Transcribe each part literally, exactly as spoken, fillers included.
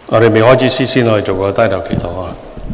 我哋未開始詩先，我哋做個低頭祈禱啊！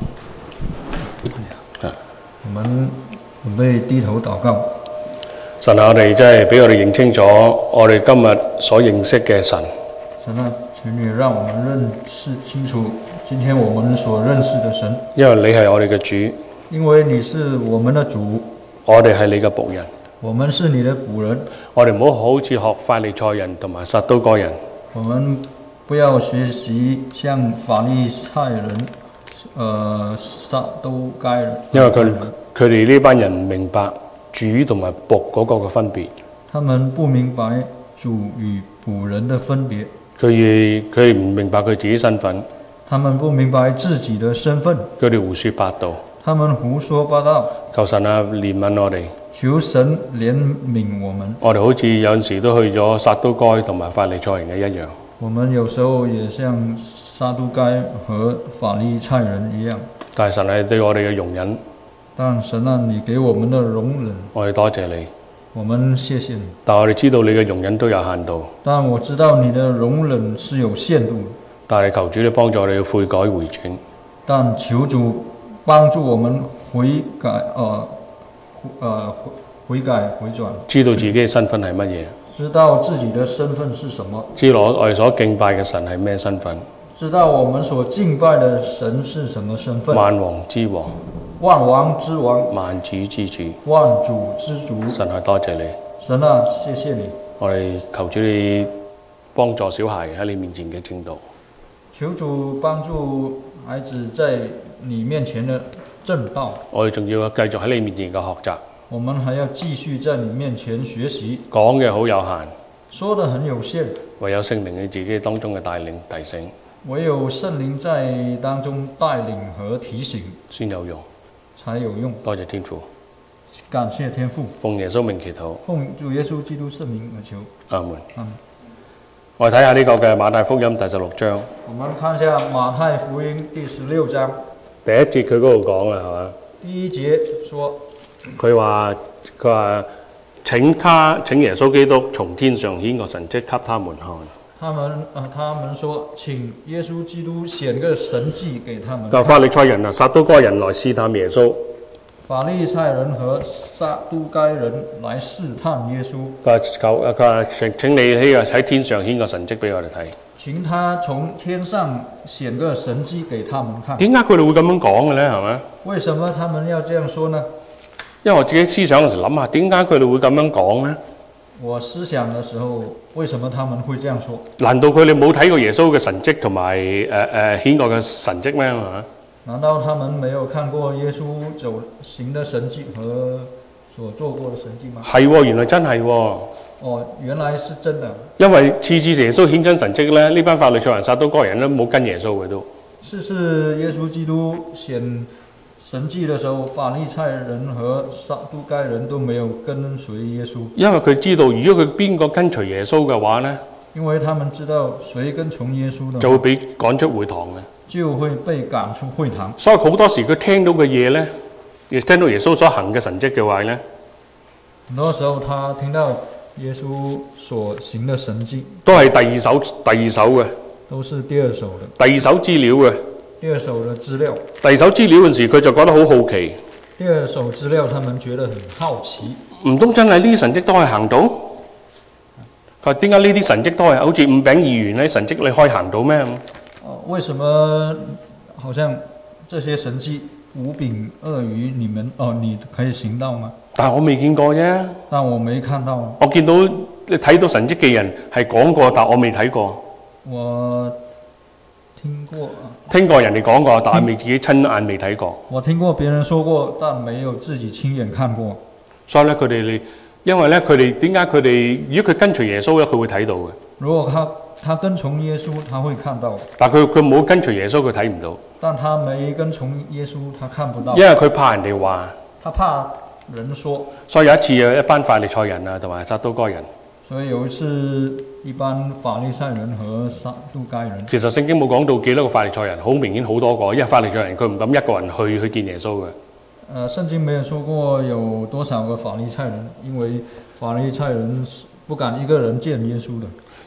我們準備低頭禱告。 神啊，我哋真係俾我哋認清楚我哋今日所認識嘅神。 神啊，請你讓我們認識清楚今天我們所認識的神。 因為你係我哋嘅主。 因為你是我們的主。 我哋係你嘅僕人。 我們是你的僕人。 我哋唔好好似學法利賽人同埋撒都該人。 我們不要學習像法利賽人、呃撒都該人。 因為佢佢哋呢班人唔明白主同埋僕嗰個嘅分別。 他們不明白主與僕人的分別。 佢哋佢哋唔明白佢自己身份。 他們不明白自己的身份。 佢哋胡說八道。 他們胡說八道。 求神啊，憐憫我哋。 求神憐憫我們。 我哋好似有陣時都去咗撒都該同埋法利賽人嘅一樣。 我們有時候也像撒都該和法利賽人一樣。 但係神係對我哋嘅容忍。 但神啊，你給我們的容忍， 我哋多謝你。 我們謝謝你。 但我哋知道你嘅容忍都有限度。 但我知道你的容忍是有限度。但係求主你幫助我哋悔改回轉。 但求主幫助我們悔改，呃，呃，悔改回轉。 知道自己嘅身份係乜嘢？ 知道自己的身份是什麼？ 知道我哋所敬拜嘅神係咩身份？ 知道我們所敬拜的神是什麼身份？ 萬王之王。 萬王之王。 萬主之主。 萬主之主。 神係多謝你。 神啊，謝謝你。 我哋求主你幫助小孩喺你面前嘅正道。 求主幫助孩子在你面前的正道。我哋仲要繼續喺你面前嘅學習。我們還要繼續在你面前學習。 講嘅好有限， 說得很有限。 唯有聖靈你自己當中嘅帶領提醒。 唯有聖靈在當中帶領和提醒， 先有用， 才有用。 多謝天父， 感謝天父。 奉耶穌名祈禱。 奉主耶穌基督聖名而求。 阿門。 阿門。 我哋睇下呢個嘅馬太福音第十六章。 我們看一下馬太福音第十六章。 第一節佢嗰度講啊，係嘛？ 第一節說。 佢話佢話請他請耶穌基督從天上顯個神蹟給他們看。 他們啊，他們說請耶穌基督顯個神蹟給他們看。 法利賽人啊，撒都該人來試探耶穌。 法利賽人和撒都該人來試探耶穌。 佢話求佢話請請你喺個喺天上顯個神蹟俾我哋睇。 請他從天上顯個神蹟給他們看。 點解佢哋會咁樣講嘅咧？係咪？ 為什麼他們要這樣說呢？ 因為我自己思想嘅時諗下，點解佢哋會咁樣講呢？ 我思想嘅時候，為什麼他們會這樣說？ 難道佢哋冇睇過耶穌嘅神蹟同埋誒誒顯過嘅神蹟咩？ 難道他們沒有看過耶穌走行的神蹟和所做過的神蹟嗎？係喎， 原來真係喎。 哦，原來是真的。 因為次次耶穌顯真神蹟咧，呢班法利賽人、撒都該人都冇跟耶穌嘅都。 次次耶穌基督顯神蹟的時候，法利賽人和撒都該人都沒有跟隨耶穌。因為佢知道，如果佢邊個跟隨耶穌嘅話呢，因為他們知道誰跟從耶穌的，就會被趕出會堂嘅，就會被趕出會堂。所以好多時佢聽到嘅嘢呢，亦聽到耶穌所行嘅神蹟嘅話呢，很多時候他聽到耶穌所行嘅神蹟，都係第二手第二手嘅，都是第二手嘅，第二手資料嘅。第二手的資料，第二手資料嗰陣時，佢就覺得好好奇。第二手資料，他們覺得很好奇。唔通真係呢啲神蹟都可以行到？佢話點解呢啲神蹟都係好似五餅二魚呢神蹟你可以行到咩？哦，為什麼好像這些神蹟五餅二魚，你們哦你可以行到嗎？但係我未見過啫。但我沒看到。我見到你睇到神蹟嘅人係講過，但我未睇過。我。聽過，聽過人哋講過，但係未自己親眼未睇過。我聽過別人說過，但沒有自己親眼看過。所以咧，佢哋，因為咧，佢哋點解佢哋，如果佢跟隨耶穌咧，佢會睇到嘅。如果他他跟從耶穌，他會看到。但佢佢冇跟隨耶穌，佢睇唔到。但他沒跟從耶穌，他看不到。因為佢怕人哋話。他怕人說。所以有一次有一班法利賽人啊，同埋撒都該人。所以有一次，一般法利賽人和撒都該人。其實聖經冇講到幾多個法利賽人，好明顯好多個，因為法利賽人佢唔敢一個人去去見耶穌嘅。呃，聖經沒有說過有多少個法利賽人，因為法利賽人不敢一個人見耶穌的。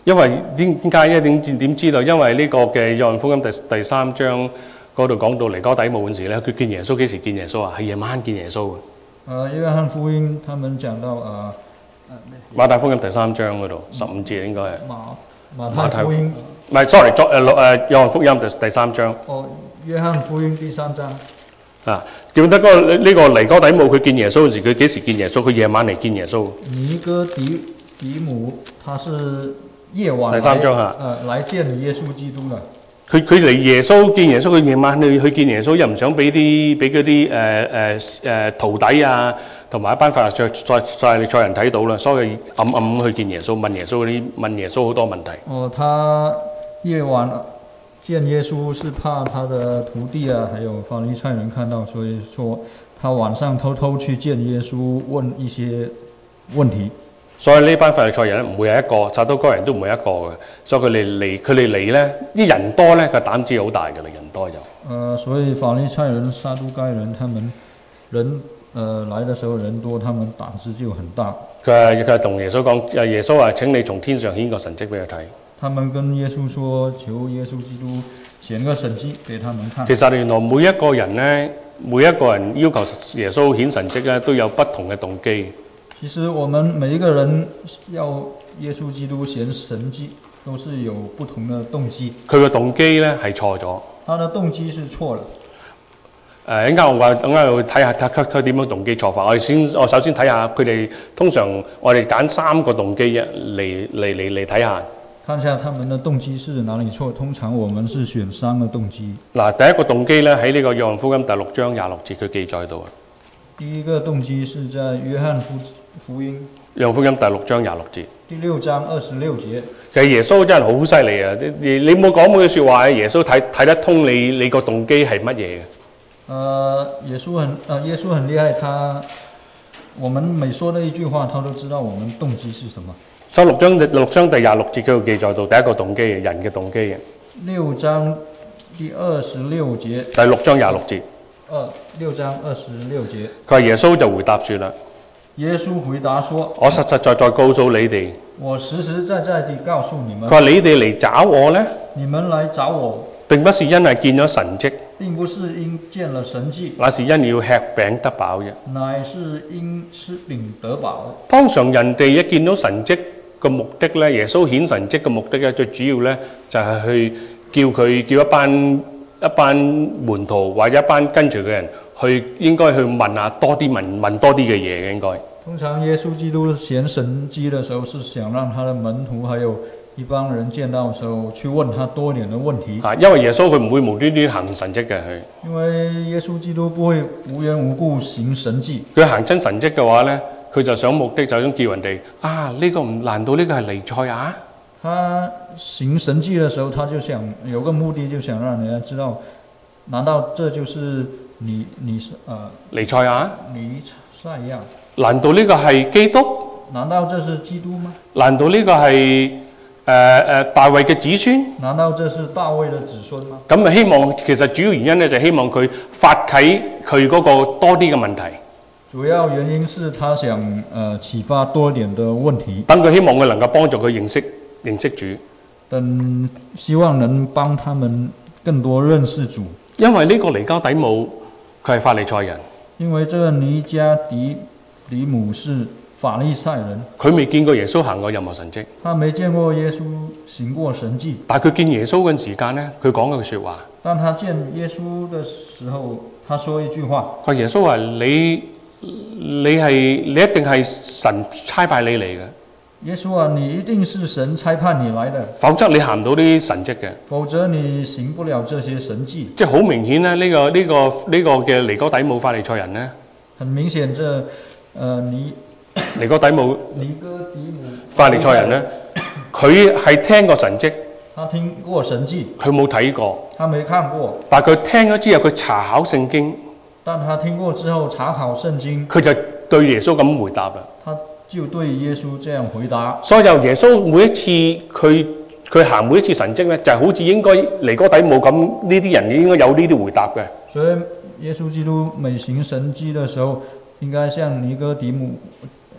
因為點點解咧？點點知道？因為呢個嘅約翰福音第第三章嗰度講到尼哥底母嗰時咧，佢見耶穌幾時見耶穌啊？係夜晚見耶穌嘅。 呃，約翰福音他們講到呃， 馬太福音第三章嗰度十五節應該係。 馬馬太福音。 唔係 ，sorry， 作誒誒約翰福音第第三章。 哦，約翰福音第三章。 啊，記唔記得嗰個呢個尼哥底母佢見耶穌嗰時，佢幾時見耶穌？佢夜晚嚟見耶穌。 尼哥底底母，他是夜晚第三章嚇， 誒嚟見耶穌基督嘅。 佢佢嚟耶穌見耶穌，佢夜晚去去見耶穌，又唔想俾啲俾嗰啲誒誒誒徒弟啊，同埋一班法利賽賽賽利賽人睇到啦，所以暗暗去見耶穌，問耶穌嗰啲問耶穌好多問題。 哦，他夜晚見耶穌是怕他的徒弟啊，還有法利賽人看到，所以說他晚上偷偷去見耶穌，問一些問題。 所以呢班法利賽人咧唔會係一個，撒都該人都唔會一個嘅，所以佢哋嚟佢哋嚟咧，啲人多咧，個膽子好大嘅啦，人多就。 呃，所以法利賽人、撒都該人，他們人呃來的時候人多，他們膽子就很大。 佢佢同耶穌講：誒耶穌話請你從天上顯個神蹟俾佢睇。 他們跟耶穌說：求耶穌基督顯個神蹟給他們看。 其實原來每一個人咧，每一個人要求耶穌顯神蹟咧，都有不同嘅動機。 其實我們每一個人要耶穌基督顯神蹟，都是有不同的動機。 佢嘅動機咧係錯咗。 他的動機是錯了。 誒，一陣間我話，等間我睇下睇睇睇點樣動機錯法。我哋先，我首先睇下佢哋通常我哋揀三個動機嘅嚟嚟嚟嚟睇下。 看下他們的動機是哪裡錯？通常我們是選三個動機。 嗱，第一個動機咧喺呢個約翰福音第六章廿六節佢記載到啊。 第一個動機是在約翰福福音。 約翰福音第六章廿六節。 第六章二十六節。 其實耶穌真係好犀利啊！你你冇講每句説話，耶穌睇睇得通你你個動機係乜嘢嘅。 呃，耶穌很呃耶穌很厲害，他我們每說的一句話，他都知道我們動機是什麼。收六章六章第廿六節嗰度記載到第一個動機嘅人嘅動機嘅。 六章第二十六節。 第六章廿六節。 二六章二十六節。 佢話耶穌就回答説啦。 耶穌回答說： 我實實在在告訴你哋， 我實實在在地告訴你們。 佢話你哋嚟找我呢， 你們來找我， 並不是因為見咗神蹟， 並不是因見了神蹟， 乃是因要吃餅得飽啫。 乃是因吃餅得飽。 通常人哋一見到神蹟嘅目的咧，耶穌顯神蹟嘅目的咧，最主要咧就係去叫佢叫一班一班門徒或者一班跟住嘅人去，應該去問下多啲問問多啲嘅嘢嘅應該。 通常耶穌基督顯神蹟的時候，是想讓他的門徒還有一幫人見到的時候，去問他多點的問題。 啊，因為耶穌佢唔會無端端行神蹟嘅佢。 因為耶穌基督不會無緣無故行神蹟。 佢行真神蹟嘅話咧，佢就想目的就想叫人哋啊，呢、這個唔難道呢個係彌賽亞？ 他行神蹟的時候，他就想有個目的，就想讓人家知道，難道這就是你你是呃彌賽亞？ 彌賽亞？ 難道呢個係基督？ 難道這是基督嗎？ 難道呢個係誒誒大衛嘅子孫？ 難道這是大衛的子孫嗎？ 咁啊，希望其實主要原因咧就係希望佢發啟佢嗰個多啲嘅問題。 主要原因是他想誒、呃、啟發多點的問題。 等佢希望佢能夠幫助佢認識認識主。 等希望能幫他們更多認識主。 因為呢個尼哥底母佢係法利賽人。 因為這個尼加底底母是法利賽人， 佢未見過耶穌行過任何神蹟， 他沒見過耶穌行過神蹟。 但係佢見耶穌嗰陣時間咧，佢講句説話。 當他見耶穌的時候，他說一句話。佢話耶穌話：你你係你一定係神差派你嚟嘅。 耶穌啊，你一定是神差派你來的， 否則你行唔到啲神蹟嘅。 否則你行不了這些神蹟。 即係好明顯咧，呢、這個呢、這個呢、這個嘅尼哥底母法利賽人咧。 很明顯，這呃尼尼哥底母尼哥底母法利賽人咧，佢係聽過神蹟， 他聽過神蹟， 佢冇睇過， 他沒看過， 但係佢聽咗之後，佢查考聖經， 但他聽過之後查考聖經， 佢就對耶穌咁回答啦。 他就對耶穌這樣回答。 所以由耶穌每一次佢佢行每一次神蹟咧，就係、是、好似應該尼哥底母咁呢啲人應該有呢啲回答嘅。 所以耶穌基督每行神蹟的時候，應該像尼哥底母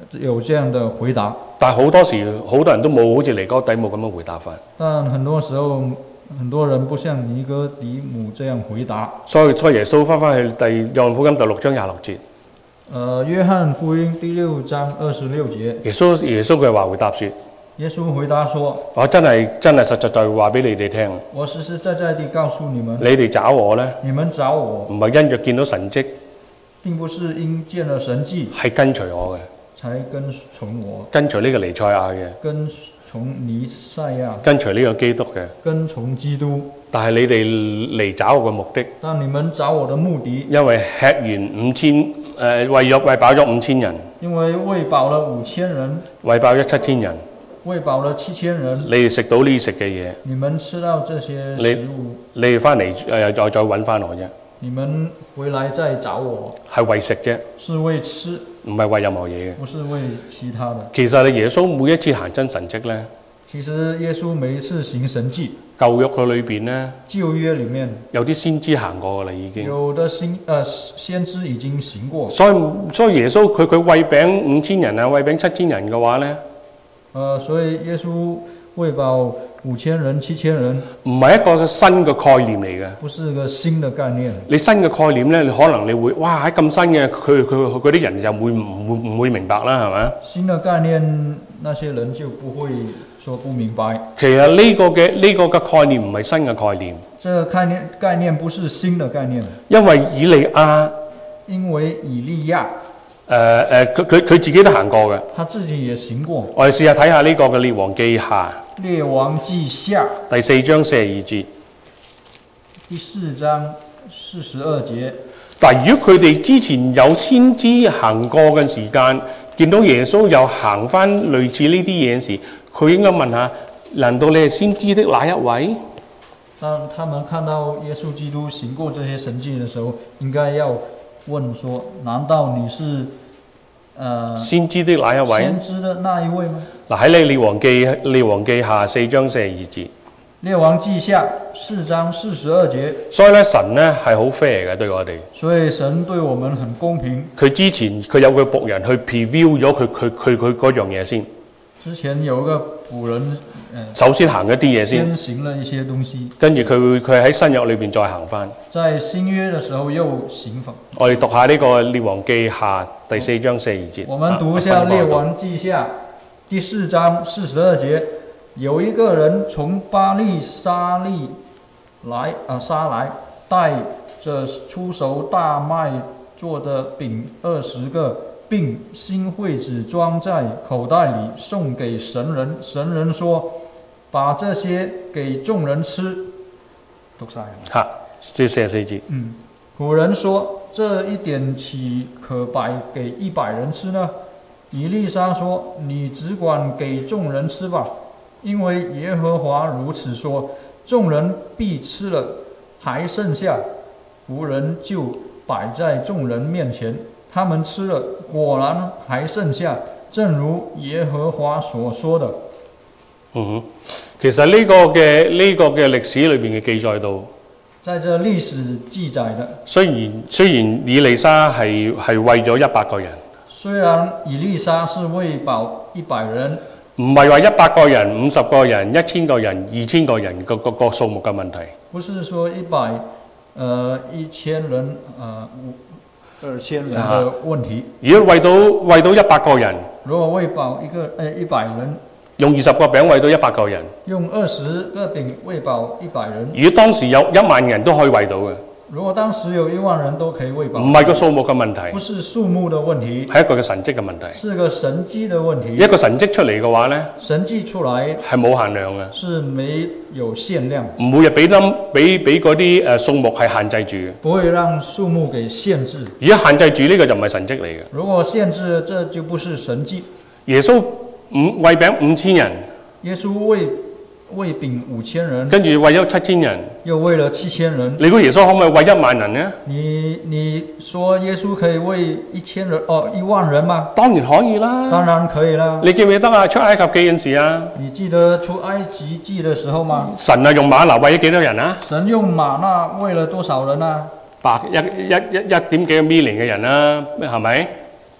有這樣的回答。 但係好多時好多人都冇好似尼哥底母咁樣回答法。 但很多時候，很多人不像尼哥底母這樣回答。 所以所以耶穌翻返去第約翰福音第六章廿六節。 呃，約翰福音第六章二十六節。 耶穌耶穌佢話回答說。 耶穌回答說： 我真係真係實實在話俾你哋聽。 我實實在在地告訴你們。 你哋找我呢？ 你們找我， 唔係因着見到神蹟， 並不是因見了神蹟， 係跟隨我嘅。 才跟從我， 跟隨呢個彌賽亞嘅， 跟從彌賽亞， 跟隨呢個基督嘅， 跟從基督。 但係你哋嚟找我嘅目的， 但你們找我的目的， 因為吃完五千誒餵咗餵飽咗五千人， 因為餵飽了五千人， 餵飽咗七千人， 餵飽了七千人。 你哋食到呢食嘅嘢， 你們吃到這些食物， 你哋翻嚟誒再再揾翻我啫。 你們回來再找我， 係為食啫， 是為吃， 唔係為任何嘢嘅。 不是為其他的。 其實你耶穌每一次行真神蹟咧， 其實耶穌每一次行神蹟， 舊約佢裏邊咧， 舊約裡面有啲先知行過噶啦已經。有的先誒先知已經行過。 所以所以耶穌佢佢餵餅五千人啊，餵餅七千人嘅話咧， 誒所以耶穌餵飽五千人、七千人， 唔係一個新嘅概念嚟嘅。 不是個新的概念。你新嘅概念咧，你可能你會哇喺咁新嘅，佢佢佢嗰啲人就會唔會唔會明白啦，係咪？ 新嘅概念，那些人就不會說不明白。 其實呢個嘅呢、這個嘅概念唔係新嘅概念。 這個概念概念不是新的概念。 因為以利亞， 因為以利亞。 誒誒，佢佢佢自己都行過嘅。 他自己也行過。 我哋試下睇下呢個嘅列王記下。 列王記下第四章四十二節。 第四章四十二節。 但如果佢哋之前有先知行過嘅時間，見到耶穌又行翻類似呢啲嘢時，佢應該問下：難道你係先知的哪一位？ 當他們看到耶穌基督行過這些神蹟的時候，應該要問說：難道你是？呃、 先知的哪一位？ 先知的那一位嗎？ 嗱，喺你列王記列王記下四章四十二節。 列王記下四章四十二節。 所以咧，神咧係好 fair 嘅對我哋。所以神對我們很公平。 佢之前佢有個僕人去 preview 咗佢佢佢佢嗰樣嘢先。 之前有個僕人，呃、 首先行一啲嘢先。 先行了一些東西。 跟住佢會佢喺新約裏邊再行翻。 在新約嘅時候又行翻。 我哋讀下呢個列王記下第四章四十二節。 我們讀一下列王記下第四章四十二節。有一個人從巴利沙利來啊沙來，帶着出熟大麥做的餅二十個，並新穢子裝在口袋裡，送給神人。神人說：把這些給眾人吃。讀晒嚇，這四十四節。 嗯，古人說：這一點豈可擺給一百人吃呢？以利沙說：你只管給眾人吃吧。因為耶和華如此說，眾人必吃了，還剩下，僕人就擺在眾人面前，他們吃了，果然還剩下，正如耶和華所說的。 嗯哼，其實呢個嘅呢、這個嘅歷史裏邊嘅記載到， 在這歷史記載的， 雖然雖然以利沙係係餵咗一百個人， 雖然以利沙是餵飽一百人。 唔係話一百個人、五十個人、一千個人、二千個人個個個數目嘅問題。 不是說一百，呃一千人，呃二千人嘅問題。 如果餵到餵到一百個人， 如果餵飽一個誒一百人， 用二十個餅餵到一百個人， 用二十個餅餵飽一百人。 如果當時有一萬人都可以餵到嘅。 如果當時有一萬人都可以餵飽， 唔係個數目嘅問題， 不是數目的問題， 係一個嘅神蹟嘅問題， 是個神蹟的問題。 一個神蹟出嚟嘅話咧， 神蹟出來係冇限量嘅， 是沒有限量， 唔每日俾冧俾俾嗰啲誒數目係限制住嘅， 不會讓數目給限制。 如果限制住呢個就唔係神蹟嚟嘅。 如果限制，這就不是神蹟。 耶穌五餵餅五千人， 耶穌餵餵餅五千人， 跟住餵咗七千人， 又餵了七千人。 你估耶穌可唔可以餵一萬人呢？ 你你說耶穌可以餵一千人哦一萬人嗎？ 當然可以啦， 當然可以啦。 你記唔記得啊？出埃及記嗰陣時啊？ 你記得出埃及記的時候嗎？ 神啊用嗎哪餵咗幾多人啊？ 神用嗎哪餵了多少人啊？ 百一一一一點幾個 million 嘅人啦，係咪？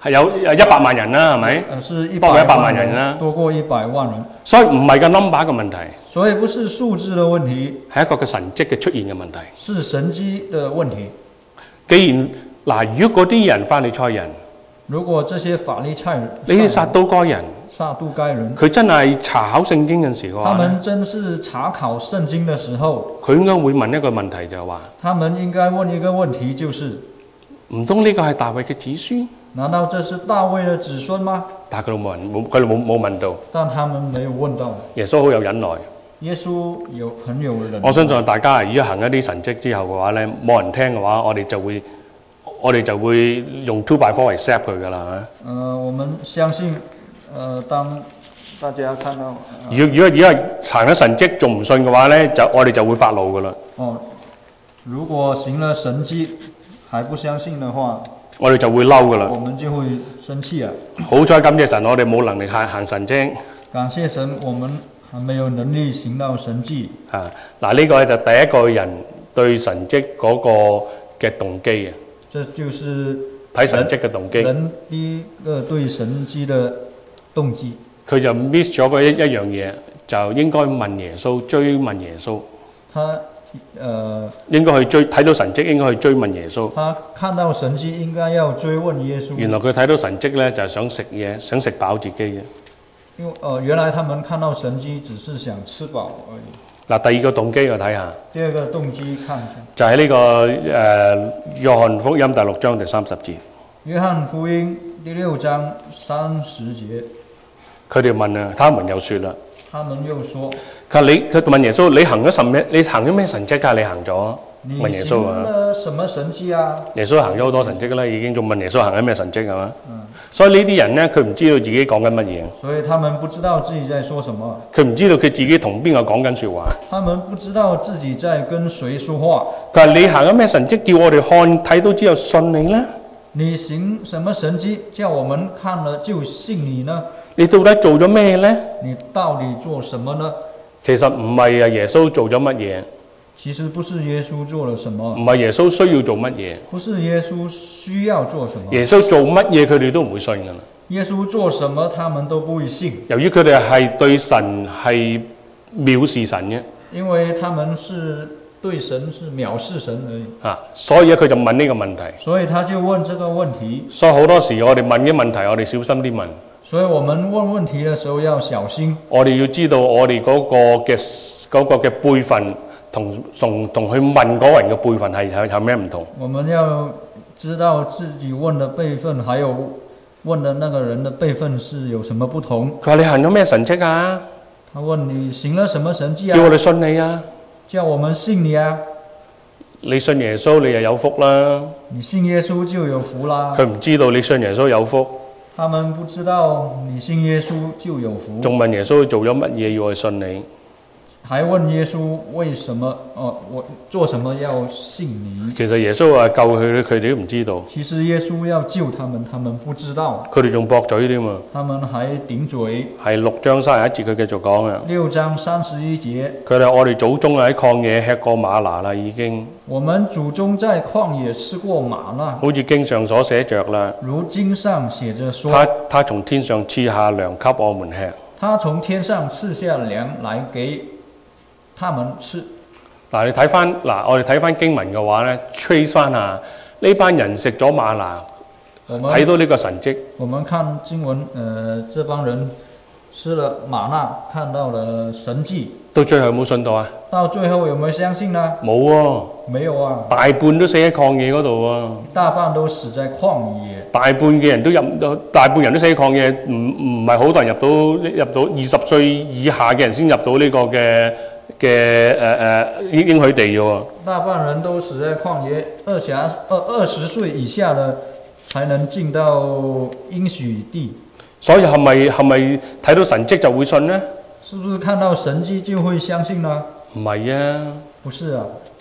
係有有一百萬人啦，係咪？ 呃，是一多過一百百萬萬人啦。 多過一百萬人， 所以唔係個 number 嘅問題， 所以不是數字的問題， 係一個嘅神蹟嘅出現嘅問題。 是神蹟的問題。 既然嗱，如果嗰啲人法利賽人， 如果這些法利賽人、 呢啲撒都該人， 撒都該人， 佢真係查考聖經嘅時嘅他話咧， 們真是查考聖經的時候， 佢應該會問一個問題就係話： 他們應該問一個問題，就是唔通呢個係大衛嘅子孫？ 難道這是大衛的子孫嗎？ 但係佢哋冇人冇，佢哋冇冇問到。 但他們沒有問到。 耶穌好有忍耐。 耶穌有很有忍耐。 我相信大家如果行一啲神蹟之後嘅話咧，冇人聽嘅話，我哋就會我哋就會用 two by four 嚟 set 佢㗎啦。 呃，我們相信，呃，當大家看到，呃、 如果如果如果係行咗神蹟仲唔信嘅話咧，就我哋就會發怒㗎啦。 哦，如果行了神蹟還不相信的話， 我哋就會嬲㗎啦。 我們就會生氣啊！ 好彩感謝神，我哋冇能力行行神蹟。 感謝神，我們還沒有能力行到神蹟。 啊，嗱呢個就第一個人對神蹟嗰個嘅動機啊。 這就是睇神蹟嘅動機。 人第一個對神蹟的動機。 佢就 miss 咗嗰一一樣嘢，就應該問耶穌，追問耶穌。 他呃應該去追睇到神蹟，應該去追問耶穌。 他看到神蹟，應該要追問耶穌。 原來佢睇到神蹟咧，就係想食嘢，想食飽自己嘅。 因為呃，原來他們看到神蹟，只是想吃飽而已。 嗱，第二個動機我睇下。 第二個動機看下。 就喺呢、這個誒、呃、約翰福音第六章第三十節。 約翰福音第六章三十節。 佢哋問啊，他們又説啦。 他們又說。 佢話你佢問耶穌：你行咗神咩？你行咗咩神蹟㗎？你行咗？問耶穌啊。 你行了什麼神蹟啊？ 耶穌行咗好多神蹟㗎啦，已經仲問耶穌行緊咩神蹟係嘛？ 嗯。 所以呢啲人咧，佢唔知道自己講緊乜嘢。 所以他們不知道自己在說什麼。 佢唔知道佢自己同邊個講緊説話。 他們不知道自己在跟誰說話。 佢話你行緊咩神蹟？叫我哋看睇到之後信你啦。 你行什麼神蹟？叫我們看了就信你呢？ 你到底做咗咩咧？ 你到底做什麼呢？ 其實唔係啊，耶穌做咗乜嘢？ 其實不是耶穌做了什麼。 唔係耶穌需要做乜嘢？ 不是耶穌需要做什麼。 耶穌做乜嘢佢哋都唔會信㗎啦。 耶穌做什麼他們都不會信。 由於佢哋係對神係藐視神嘅。 因為他們是對神是藐視神而已。 啊，所以佢就問呢個問題。 所以他就問這個問題。 所以好多時我哋問嘅問題，我哋小心啲問。 所以我們問問題的時候要小心。 我哋要知道我哋嗰個嘅嗰個嘅輩分同同同去問嗰個人嘅輩分係係有咩唔同？ 我們要知道自己問的輩分，還有問的那個人的輩分是有什麼不同。 佢話你行咗咩神蹟啊？ 他問你行了什麼神蹟啊？ 叫我哋信你啊！ 叫我們信你啊！ 你信耶穌，你就有福啦。 你信耶穌就有福啦。 佢唔知道你信耶穌有福。 他們不知道你信耶穌就有福。 仲問耶穌做咗乜嘢要去信你？ 還問耶穌為什麼？哦，我做什麼要信你？ 其實耶穌話救佢，佢哋都唔知道。 其實耶穌要救他們，他們不知道。 佢哋仲駁嘴添嘛？ 他們還頂嘴。 係六章三十一節，佢繼續講啊。 六章三十一節。佢哋我哋祖宗喺曠野吃過嗎哪啦，已經。 我們祖宗在曠野吃過嗎哪。 好似經上所寫着啦。 如經上寫着說。 他他從天上賜下糧給我們吃。 他從天上賜下糧來給他們吃。 嗱，你睇翻嗱，我哋睇翻經文嘅話咧 trace 翻下呢班人食咗嗎哪，睇到呢個神蹟。 我們看經文，呃，這幫人吃了嗎哪，看到了神蹟。 到最後有冇信到啊？ 到最後有沒有相信呢？ 冇喎。 沒有啊。 大半都死喺曠野嗰度喎。 大半都死在曠野。大半嘅人都入到，大半人都死喺曠野，唔唔係好多人入到入到二十歲以下嘅人先入到呢個嘅嘅誒誒應應許地嘅喎。 大半人都死在曠野，二十二二十歲以下的才能進到應許地。 所以係咪係咪睇到神蹟就會信呢？ 是不是看到神蹟就會相信呢？ 唔係啊。 不是啊。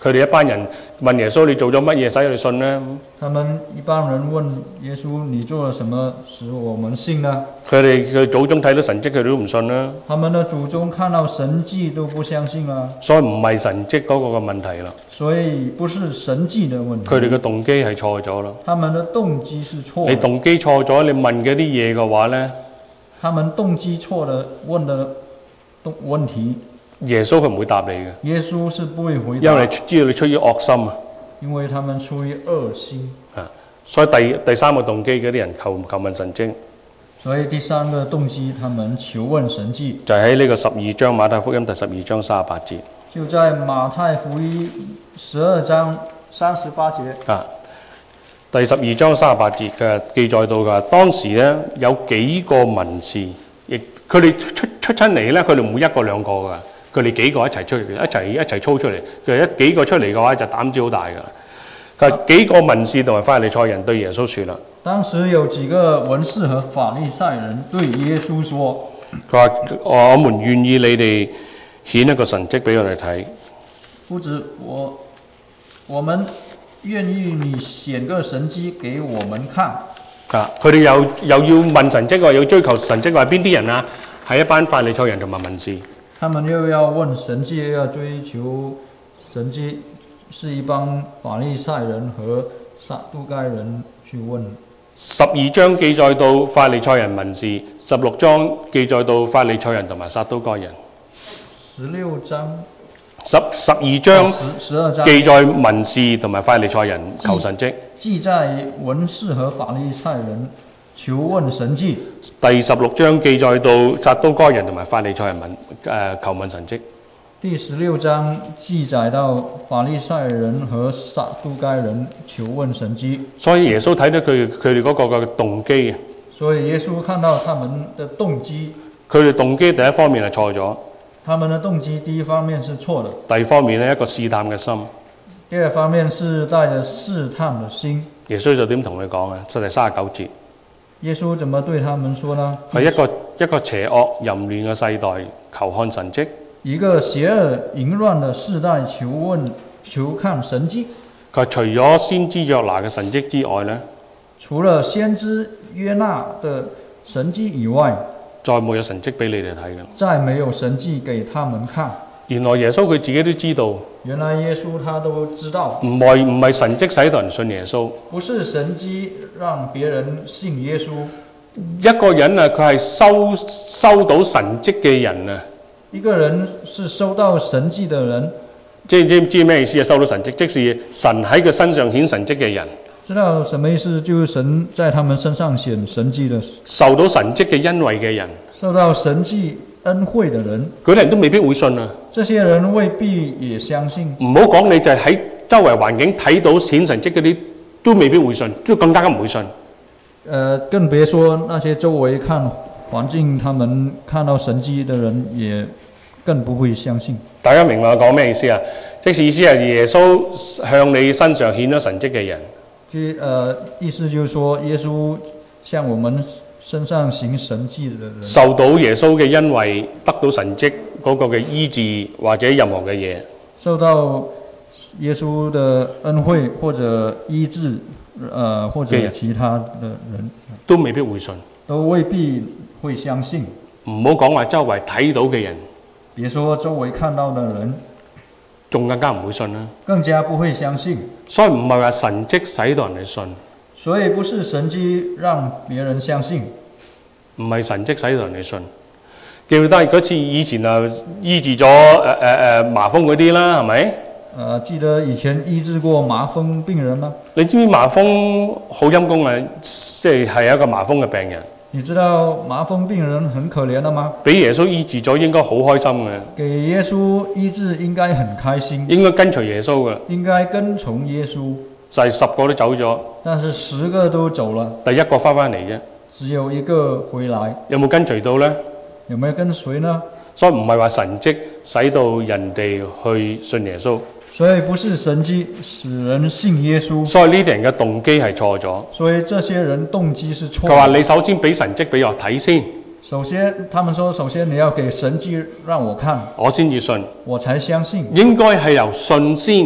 佢哋一班人問耶穌：你做咗乜嘢使你信呢？ 他們一般人問耶穌：你做了什麼使我們信呢？ 佢哋佢祖宗睇到神蹟，佢哋都唔信啦。 他們的祖宗看到神蹟都不相信啦。 所以唔係神蹟嗰個嘅問題啦。 所以不是神蹟的問題。 佢哋嘅動機係錯咗啦。 他們的動機是錯的。 你動機錯咗，你問嗰啲嘢嘅話呢？ 他們動機錯的問的問題。 耶穌佢唔會答你嘅。 耶穌是不會回答。 因為你知道你出於惡心啊。 因為他們出於惡心。 啊，所以第第三個動機嗰啲人求求問神蹟。 所以第三個動機，他們求問神蹟。 就喺呢個十二章馬太福音第十二章三十八節。 就在馬太福音十二章三十八節。啊， 第十二章三十八節嘅記載到㗎，當時咧有幾個文士，亦佢哋出出親嚟咧，佢哋唔會一個兩個㗎。佢哋幾個一齊出嚟，一齊一齊操出嚟。佢一幾個出嚟嘅話，就膽子好大㗎。佢話幾個文士同埋法利賽人對耶穌説啦。 當時有幾個文士和法利賽人對耶穌說： 佢話我們願意你哋顯一個神蹟俾我哋睇。 夫子，我我們願意你顯個神蹟給我們看。 啊！佢哋又又要問神蹟，又要追求神蹟，話邊啲人啊？係一班法利賽人同埋文士。 他們又要問神蹟，又要追求神蹟，是一幫法利賽人和撒都該人去問。 十二章記載到法利賽人文士，十六章記載到法利賽人同埋撒都該人。 十六章。 十十二章十二章記載文士同埋法利賽人求神蹟。 記載文士和法利賽人求問神蹟。 第十六章記載到撒都該人同埋法利賽人問誒、呃、求問神蹟。 第十六章記載到法利賽人和撒都該人求問神蹟。 所以耶穌睇到佢佢哋嗰個嘅動機。 所以耶穌看到他們的動機。 佢哋動機第一方面係錯咗。 他們的動機第一方面是錯的。 第二方面呢，一個試探嘅心。 第二方面是帶着試探的心。 耶穌就點同佢講啊？就係三十九節。 耶穌怎麼對他們說呢？ 係一個一個邪惡淫亂嘅世代，求看神蹟。 一個邪惡淫亂的世代，求問求看神蹟。 佢除咗先知約拿嘅神蹟之外呢， 除了先知約拿的神蹟以外， 再冇有神蹟俾你哋睇嘅。 再沒有神蹟給他們看。 原來耶穌佢自己都知道。 原來耶穌他都知道。 唔係唔係神蹟使到人信耶穌。 不是神蹟讓別人信耶穌。 一個人啊，佢係收收到神蹟嘅人啊。 一個人是收到神蹟嘅人。 即係知唔知咩意思啊？收到神蹟，即是神喺佢身上顯神蹟嘅人。 知道什麼意思？就是神在他們身上顯神蹟的。 受到神蹟嘅恩惠嘅人。 受到神蹟恩惠的人。 嗰啲人都未必會信啊。 這些人未必也相信。 唔好講你就係喺周圍環境睇到顯神蹟嗰啲，都未必會信，都更加唔會信。誒、 呃，更別說那些周圍看環境，他們看到神蹟的人，也更不會相信。大家明白我講咩意思啊？即是意思係耶穌向你身上顯咗神蹟嘅人。即誒意思就是說，耶穌向我們身上行神蹟嘅人，受到耶穌嘅恩惠，得到神蹟嗰個嘅醫治或者任何嘅嘢，受到耶穌嘅恩惠或者醫治，誒、呃、或者其他嘅人都未必會信，都未必會相信。唔好講話周圍睇到嘅人，別說周圍看到嘅人，仲更加唔會信啦，更加不會相信。所以唔係話神蹟使到人哋信，所以不是神蹟讓別人相信，唔係神蹟使到人哋信。記唔記得嗰次以前啊醫治咗誒誒誒麻風嗰啲啦，係咪？誒，記得以前醫治過麻風病人嗎？你知唔知麻風好陰功啊？即係係一個麻風嘅病人。你知道麻風病人很可憐的嗎？俾耶穌醫治咗，應該好開心嘅。給耶穌醫治應該很開心。應該跟隨耶穌嘅。應該跟從耶穌。就係十個都走咗。但是十個都走了。第一個翻返嚟啫。只有一個回來。有冇跟隨到呢？有沒有跟隨呢？所以唔係話神蹟使到人哋去信耶穌。所以不是神蹟使人信耶穌。所以呢啲人嘅動機係錯咗。所以這些人動機是錯。佢話你首先俾神蹟俾我睇先。首先，他們說首先你要給神蹟讓我看，我先至信，我才相信。應該係由信先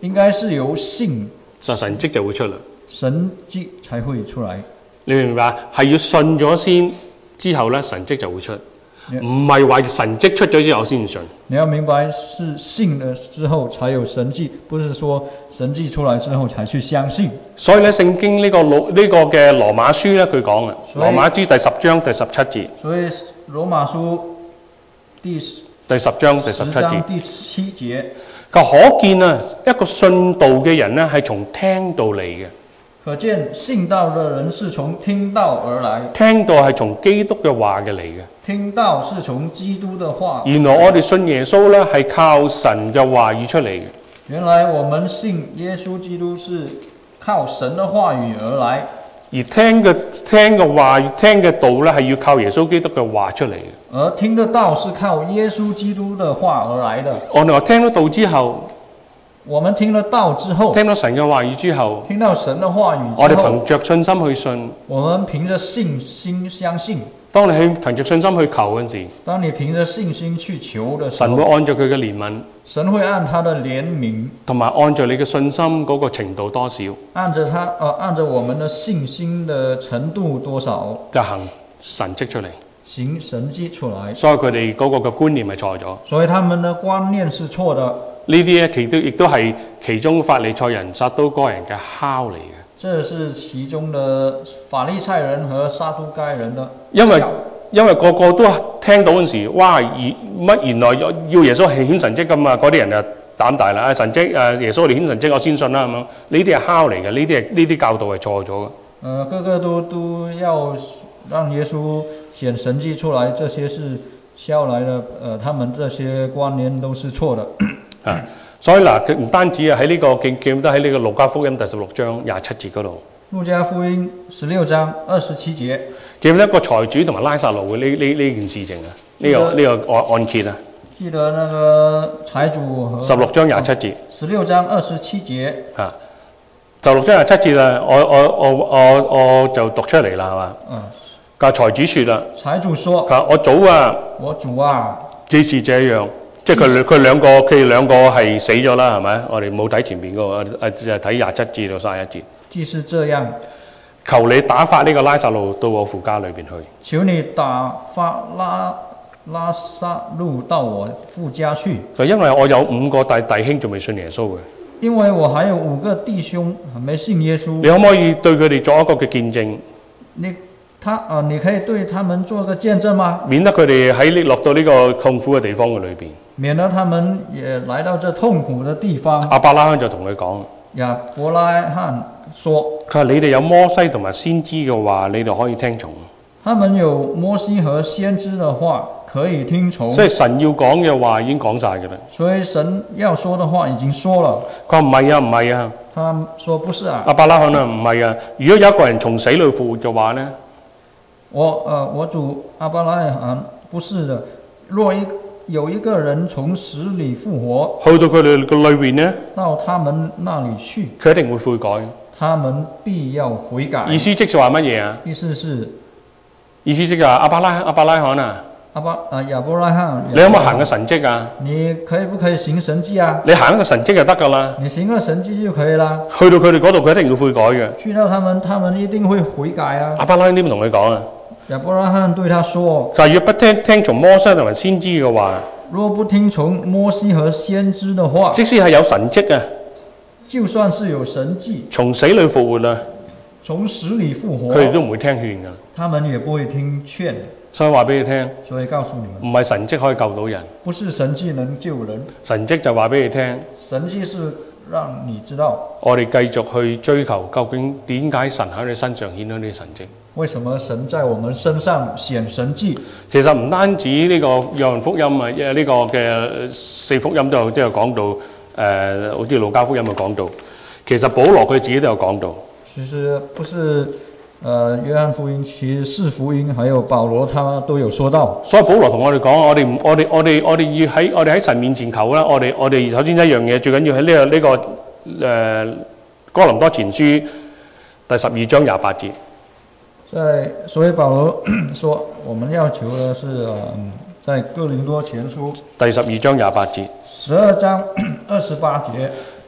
應該是由信就神蹟就會出嚟。 神蹟才會出來。 你明唔明白？係要信咗先，之後咧神蹟就會出，唔係話神蹟出咗之後先信。 你要明白，是信了之後才有神蹟，不是說神蹟出來之後才去相信。 所以咧，聖經呢、這個羅呢、這個嘅羅馬書咧，佢講啊，羅馬書第十章第十七節。 所以羅馬書第第十章第十七節。 第七節。 佢可見啊，一個信道嘅人咧，係從聽道嚟嘅。 可見信道的人是從聽道而來， 聽道係從基督嘅話嘅嚟嘅。 聽道是從基督的話。 原來我哋信耶穌咧係靠神嘅話語出嚟嘅。 原來我們信耶穌基督是靠神的話語而來， 而聽嘅聽嘅話聽嘅道咧係要靠耶穌基督嘅話出嚟嘅。 而聽得道是靠耶穌基督的話而來的。 我哋話聽得道之後。 我們聽了道之後， 聽到神嘅話語之後， 聽到神的話語之後， 我哋憑着信心去信。 我們憑着信心相信。 當你去憑着信心去求嗰陣時， 當你憑着信心去求的時候， 神會按照佢嘅憐憫， 神會按他的憐憫， 同埋按照你嘅信心嗰個程度多少， 按着他，呃，按着我們的信心的程度多少， 就行神蹟出嚟， 行神蹟出來。 所以佢哋嗰個嘅觀念係錯咗。 所以他們的觀念是錯的。 呢啲咧，其都亦都係其中法利賽人、撒都該人嘅酵嚟嘅。 這是其中的法利賽人和撒都該人的。 因為因為個個都聽到嗰陣時，哇！乜原來要耶穌係顯神蹟㗎嘛？嗰啲人就膽大啦！啊神蹟誒耶穌嚟顯神蹟，我先信啦咁樣。呢啲係酵嚟嘅，呢啲係呢啲教導係錯咗嘅。 呃，個個都都要讓耶穌顯神蹟出來，這些是酵來的。呃，他們這些觀念都是錯的。 啊，所以嗱，佢唔單止啊喺呢個記記得喺呢個路加福音第十六章廿七節嗰度。 路加福音十六章二十七節， 記唔記得一個財主同埋拉撒路嘅呢呢呢件事情啊？呢、這個呢、這個案案揭啊？ 記得那個財主和十六章廿七節。 十六章二十七節。 啊，十六章廿七節啊，我我我我我就讀出嚟啦，係嘛？嗯。個財主説啦。 財主說： 佢我祖啊， 我主啊， 既是這樣。即係佢佢兩個佢哋兩個係死咗啦，係咪？我哋冇睇前面嗰個，誒就係睇廿七至到三十一節。 既是這樣， 求你打發呢個拉撒路到我父家裏邊去。 求你打發拉拉撒路到我父家去。 佢因為我有五個弟弟兄仲未信耶穌嘅。 因為我還有五個弟兄沒信耶穌。 你可唔可以對佢哋作一個嘅見證？ 你他啊、呃，你可以對他們做個見證嗎？ 免得佢哋喺落到呢個痛苦嘅地方嘅裏邊。 免得他們也來到這痛苦的地方。 亞伯拉罕就同佢講： 亞伯拉罕說， 佢話你哋有摩西同埋先知嘅話，你哋可以聽從。 他們有摩西和先知的話可以聽從。 所以神要講嘅話已經講晒㗎啦。 所以神要說的話已經說了。 佢話唔係啊，唔係啊。 他說不是啊。 亞伯拉罕啊，唔係啊。如果有一個人從死裏復活嘅話呢？ 我呃，我主亞伯拉罕不是的。若一有一個人從死裏復活， 去到佢哋個裏邊呢， 到他們那裏去， 佢一定會悔改。 他們必要悔改。 意思即係話乜嘢啊？ 意思是， 意思即係話亞伯拉亞伯拉罕啊， 亞伯啊亞伯拉罕， 你有冇行個神蹟啊？ 你可以不可以行神蹟啊？ 你行一個神蹟就得㗎啦。 你行個神蹟就可以啦。 去到佢哋嗰度，佢一定要悔改嘅。 去到他們，他們一定會悔改啊。 亞伯拉罕點同佢講啊？ 亞伯拉罕對他說： 佢話若不聽聽從摩西同埋先知嘅話， 若不聽從摩西和先知的話， 即使係有神蹟啊， 就算是有神蹟， 從死裏復活啦， 從死裏復活， 佢哋都唔會聽勸㗎。 他們也不會聽勸。 所以話俾你聽， 所以告訴你們， 唔係神蹟可以救到人， 不是神蹟能救人。 神蹟就話俾你聽， 神蹟是讓你知道， 我哋繼續去追求究竟點解神喺你身上顯咗呢啲神蹟。 為什麼神在我們身上顯神蹟？ 其實唔單止呢個約翰福音啊，呢個嘅四福音都有都有講到，誒、呃，好似路加福音有講到。其實保羅佢自己都有講到。 其實不是，呃，約翰福音，其實四福音還有保羅，他都有說到。 所以保羅同我哋講，我哋我哋我哋我哋要喺我哋喺神面前求啦。我哋我哋首先一樣嘢，最緊要喺呢、這個呢、這個誒、呃、哥林多前書第十二章廿八節。 在所以保羅說，我們要求的是，嗯，在哥林多前書第十二章廿八節， 十二章二十八節，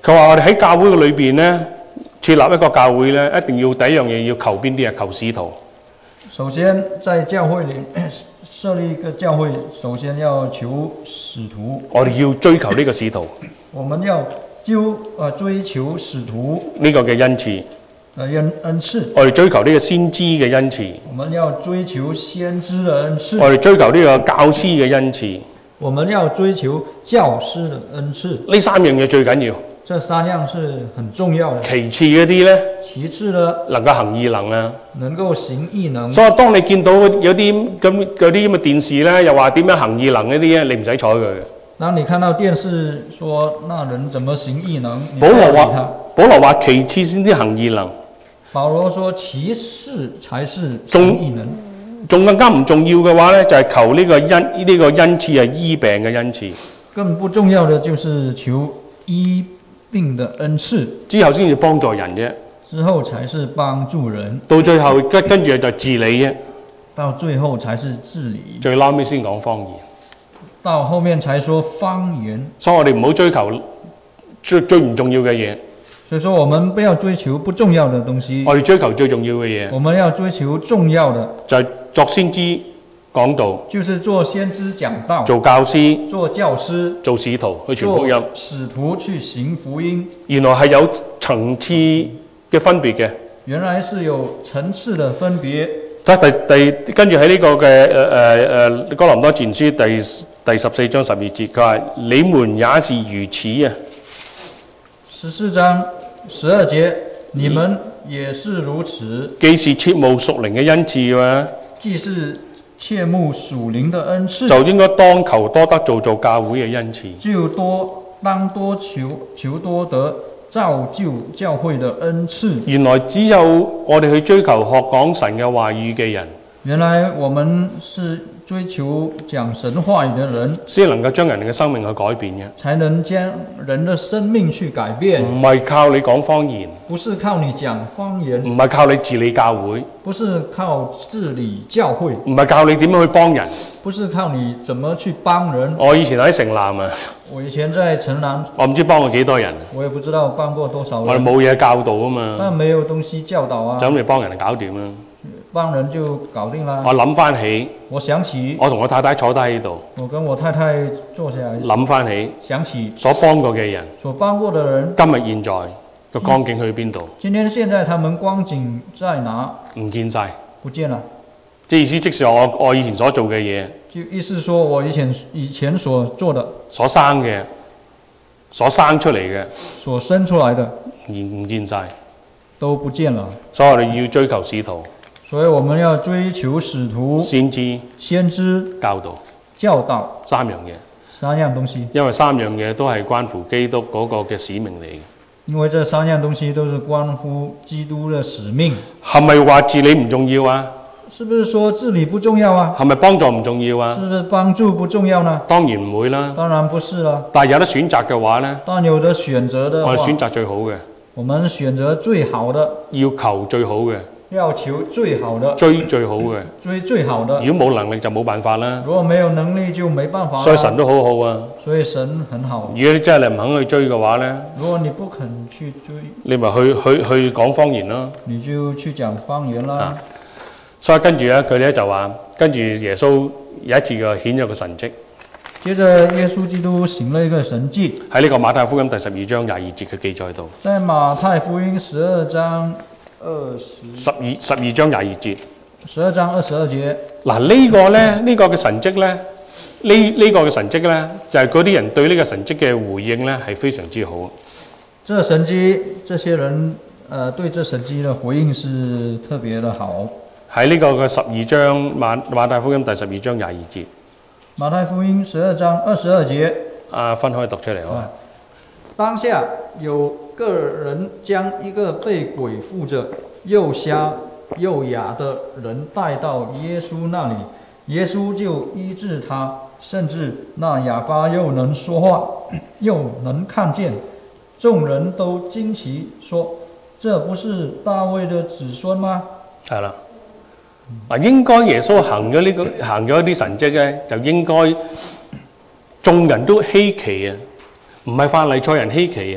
佢話我哋喺教會嘅裏邊咧，設立一個教會咧，一定要第一樣嘢要求邊啲啊？求使徒。 首先，在教會裏設立一個教會，首先要求使徒。 我哋要追求呢個使徒。 我們要就呃追求使徒呢個嘅恩賜。 呃恩恩賜。 我哋追求呢個先知嘅恩賜。 我們要追求先知的恩賜。 我哋追求呢個教師嘅恩賜。 我們要追求教師的恩賜。 呢三樣嘢最緊要。 這三樣是很重要的。 其次嗰啲咧， 其次呢， 能夠行異能啊。 能夠行異能。 所以當你見到有啲咁嗰啲咁嘅電視咧，又話點樣行異能嗰啲咧，你唔使睬佢嘅。 當你看到電視說那人怎麼行異能， 保羅話，保羅話其次先至行異能。 保羅說其次才是行異能。 仲更加唔重要嘅話咧，就係、是、求呢個恩呢、這個恩賜係醫病嘅恩賜。更不重要的就是求醫病的恩賜。之後先至幫助人啫。之後才是幫助人。到最後跟跟住就治理啫。到最後才是治理。最撈尾先講方言。到後面才說方言。所以我哋唔好追求最最唔重要嘅嘢。所以說我們不要追求不重要的東西。我哋追求最重要嘅嘢。我們要追求重要的。就係作先知講道。就是做先知講道。做教師。做教師。做使徒去傳福音。使徒去行福音。原來係有層次嘅分別嘅。原來是有層次的分別。第第跟住喺呢個嘅誒誒誒哥林多前書第第十四章十二節，佢話你們也是如此啊。十四章十二節，你們也是如此。既是切慕屬靈嘅恩賜嘅話，既是切慕屬靈的恩賜，就應該當求多得造就教會嘅恩賜。就多當多求求多得造就教會的恩賜。原來只有我哋去追求學講神嘅話語嘅人，原來我們是追求講神話語的人，先能夠將人嘅生命去改變嘅，才能將人的生命去改變。唔係靠你講方言，不是靠你講方言，唔係靠你治理教會，不是靠治理教會，唔係靠你點樣去幫人，不是靠你怎麼去幫人。我以前喺城南啊，我以前在城南，我唔知幫過幾多人，我也不知道幫過多少人。我哋冇嘢教導啊嘛，但沒有東西教導啊，就咁嚟幫人搞掂啦。幫人就搞定啦。我諗翻起，我想起，我同我太太坐低喺度，我跟我太太坐下來，諗翻起，想起所幫過嘅人，所幫過嘅人，今日現在個光景去邊度？今天現在他們光景在哪？唔見晒，不見了。即係意思，即是我我以前所做嘅嘢，就意思說我以前以前所做的，所生嘅，所生出嚟嘅，所生出來的，唔唔見晒，都不見了。所以我哋要追求使徒。所以我們要追求使徒、先知、先知教導、教導三樣嘢，三樣東西。因為三樣嘢都係關乎基督嗰個嘅使命嚟嘅。因為這三樣東西都是關乎基督嘅使命。係咪話治理唔重要啊？是不是說治理不重要啊？係咪幫助唔重要啊？是不是幫助不重要呢？當然唔會啦。當然不是啦。但係有得選擇嘅話呢？但有得選擇的話，我哋選擇最好嘅。我們選擇最好的。要求最好嘅。要求最好的，追最好嘅，追最好的。如果冇能力就冇辦法啦。如果沒有能力就沒辦法。所以神都好好啊。所以神很好。如果你真係你唔肯去追嘅話咧，如果你不肯去追，你咪去去去講方言咯。你就去講方言啦。啊、所以跟住咧，佢哋咧就話，跟住耶穌有一次嘅顯咗個神跡。接着耶穌基督行了一個神跡。喺呢個馬太福音第十二章廿二節嘅記載度。在馬太福音十二章。二十十二十二章廿二節，十二章二十二節。嗱呢個咧，呢個嘅神跡咧，呢呢個嘅神跡咧，就係嗰啲人對呢個神跡嘅回應咧，係非常之好。這神跡，這些人誒對這神跡嘅回應是特別的好。喺呢個嘅十二章馬馬太福音第十二章廿二節。馬太福音十二章二十二節。啊，分開讀出嚟好嘛？當下有個人將一個被鬼附着、又瞎又啞的人帶到耶穌那裡，耶穌就醫治他，甚至那啞巴又能說話，又能看見。眾人都驚奇說：這不是大衛的子孫嗎？係啦，嗱，應該耶穌行咗呢個行咗一啲神蹟咧，就應該眾人都稀奇啊！唔係法利賽人稀奇啊，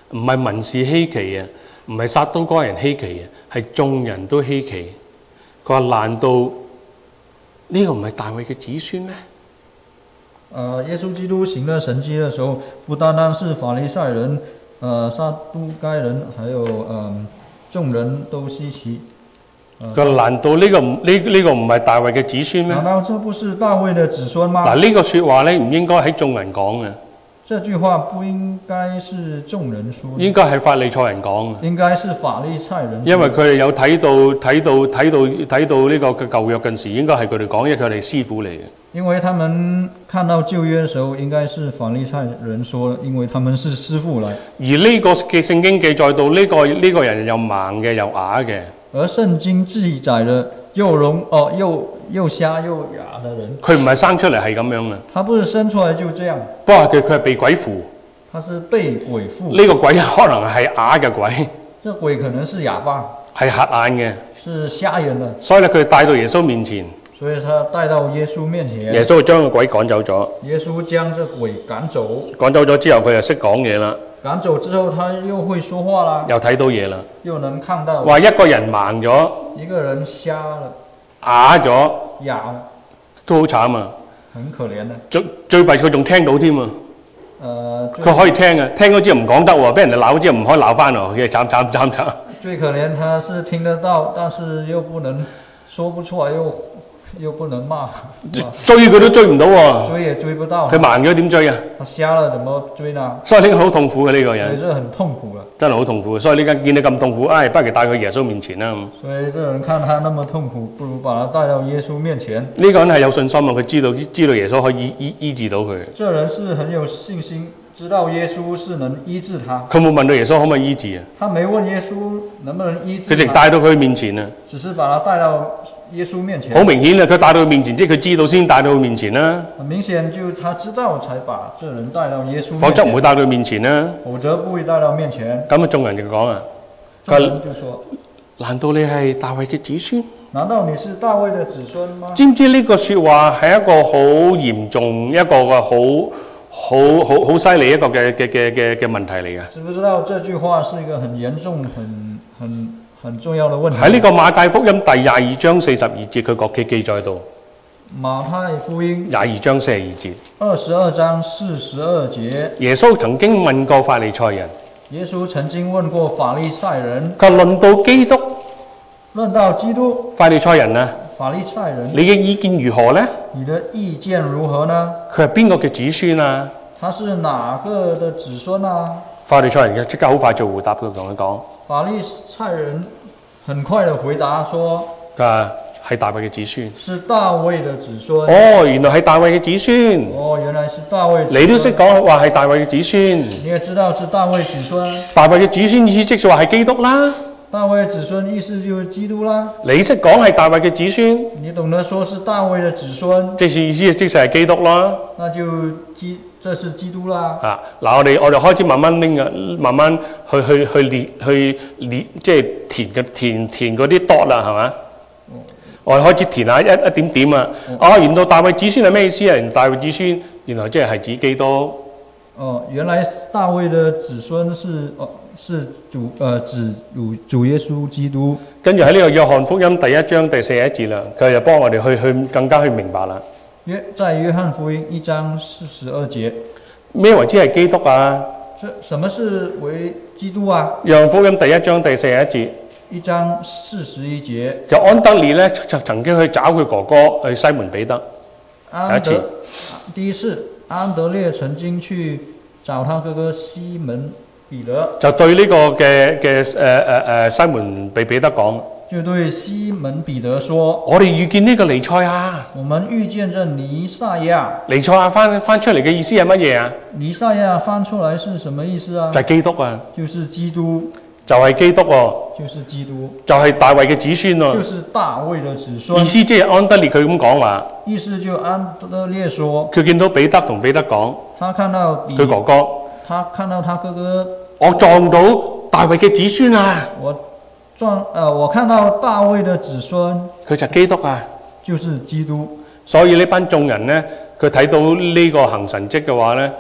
唔係文士稀奇啊，唔係撒都該人稀奇啊，係眾人都稀奇。佢話：難道呢個唔係大衛嘅子孫咩？ 呃，耶穌基督行了神蹟的時候，不單單是法利賽人、呃撒都該人，還有呃眾人都稀奇。 佢話：難道呢個唔呢呢個唔係大衛嘅子孫咩？ 難道這不是大衛的子孫嗎？ 嗱，呢個説話咧唔應該喺眾人講嘅。 這句話不應該是眾人說的， 應該係法利賽人講嘅。 應該是法利賽人說的。 因為佢哋有睇到睇到睇到睇到呢個嘅舊約近時，應該係佢哋講，因為佢哋師傅嚟嘅。 因為他們看到舊約的時候，應該是法利賽人說，因為他們是師傅來。 而呢個嘅聖經記載到呢、這個呢、這個人又盲嘅又啞嘅。 而聖經記載了又聾哦又又瞎又啞的人， 佢唔係生出嚟係咁樣嘅。 他不是生出來就這樣， 不過佢佢係被鬼附。 他是被鬼附。 呢個鬼可能係啞嘅鬼。 這鬼可能是啞巴， 係瞎眼嘅， 是瞎眼的。 所以咧佢帶到耶穌面前。 所以他帶到耶穌面前。 耶穌就將個鬼趕走咗。 耶穌將這鬼趕走。 趕走咗之後，佢就識講嘢啦。 趕走之後，他又會說話啦。 又睇到嘢啦。 又能看到。 話一個人盲咗， 一個人瞎了， 啞咗， 啞了， 都好慘啊！ 很可憐的。 最最弊佢仲聽到添啊！ 呃， 佢可以聽啊，聽咗之後唔講得喎，俾人哋鬧咗之後唔可以鬧翻喎，佢慘慘慘慘。 最可憐他是聽得到，但是又不能說不出來，又又不能罵。 追佢都追唔到喎。 追也追不到。 佢盲咗點追啊？ 他瞎了怎麼追呢？ 所以呢個好痛苦嘅呢個人。 所以這很痛苦啊。 真係好痛苦，所以呢家見你咁痛苦，唉、哎，不如帶佢耶穌面前啦。 所以這人看他那麼痛苦，不如把他帶到耶穌面前。 呢個人係有信心啊，佢知道知道耶穌可以醫醫醫治到佢。 這人是很有信心，知道耶穌是能醫治他。 佢冇問到耶穌可唔可以醫治啊？ 他沒問耶穌能不能醫治他。 佢直帶到佢面前啊。 只是把他帶到耶穌面前。 好明顯啊！佢帶到佢面前，即係佢知道先帶到佢面前啦。 很明顯，就他知道才把這人帶到耶穌面前。 否則唔會帶到佢面前啦。 否則不會帶到面前。 咁啊，眾人就講啊， 眾人就說：難道你係大衛嘅子孫？ 難道你是大衛的子孫嗎？ 知唔知呢個説話係一個好嚴重、一個嘅好好好好犀利一個嘅嘅嘅嘅嘅問題嚟嘅？ 知不知道這句話是一個很嚴重、很很很重要的問題？ 喺呢個馬太福音第廿二章四十二節，佢國記記載到。 馬太福音廿二章四十二節。 二十二章四十二節。 耶穌曾經問過法利賽人。 耶穌曾經問過法利賽人。 佢論到基督。 論到基督。 法利賽人啊。 法利賽人。 你嘅意見如何呢？ 你的意見如何呢？ 佢係邊個嘅子孫啊？ 他是哪個的子孫啊？ 法利賽人即刻好快做回答，佢同佢講。 法利賽人很快的回答說： 佢話係大衛嘅子孫。 是大衛的子孫。 哦，原來係大衛嘅子孫。 哦，原來是大衛。 你都識講話係大衛嘅子孫。 你也知道是大衛子孫。 大衛嘅子孫意思即係話係基督啦。 大衛子孫意思就是基督啦。 你識講係大衛嘅子孫。 你懂得說是大衛的子孫。 即是意思即係係基督啦。 那就基，這是基督啦。 啊，嗱，我哋我哋開始慢慢拎啊，慢慢去去去列去列，即係填嘅填填嗰啲 dot 啦，係嘛？嗯、我哋開始填下一一點點啊。嗯、啊，原來大衛子孫係咩意思啊？原來大衛子孫原來即係係指基督。 哦，原來大衛的子孫是哦。是主，呃，指主主耶穌基督。 跟住喺呢個約翰福音第一章第四十一節啦，佢就幫我哋去去更加去明白啦。 約在約翰福音一章四十二節， 咩為之係基督啊？ 什什麼是為基督啊？ 約翰福音第一章第四十一節， 一章四十一節。 就安德烈咧，就曾經去找佢哥哥去西門彼得。 安德，第一次安德烈曾經去找他哥哥西門彼得，就對呢個嘅嘅誒誒誒西門被彼得講，就對西門彼得說：我哋遇見呢個彌賽亞，我們遇見這彌賽亞。彌賽亞翻翻出嚟嘅意思係乜嘢啊？彌賽亞翻出來是什麼意思啊？就係基督啊，就是基督，就係基督喎，就是基督，就係大衛嘅子孫喎，就是大衛嘅子孫。意思即係安德烈佢咁講話，意思就安德烈說，佢見到彼得同彼得講，他看到佢哥哥。他看到他哥哥，我撞到大衛嘅子孫啊！我撞，呃，我看到大衛的子孫，佢就基督啊，就是基督。所以呢班眾人呢，佢睇到呢個行神蹟嘅話呢，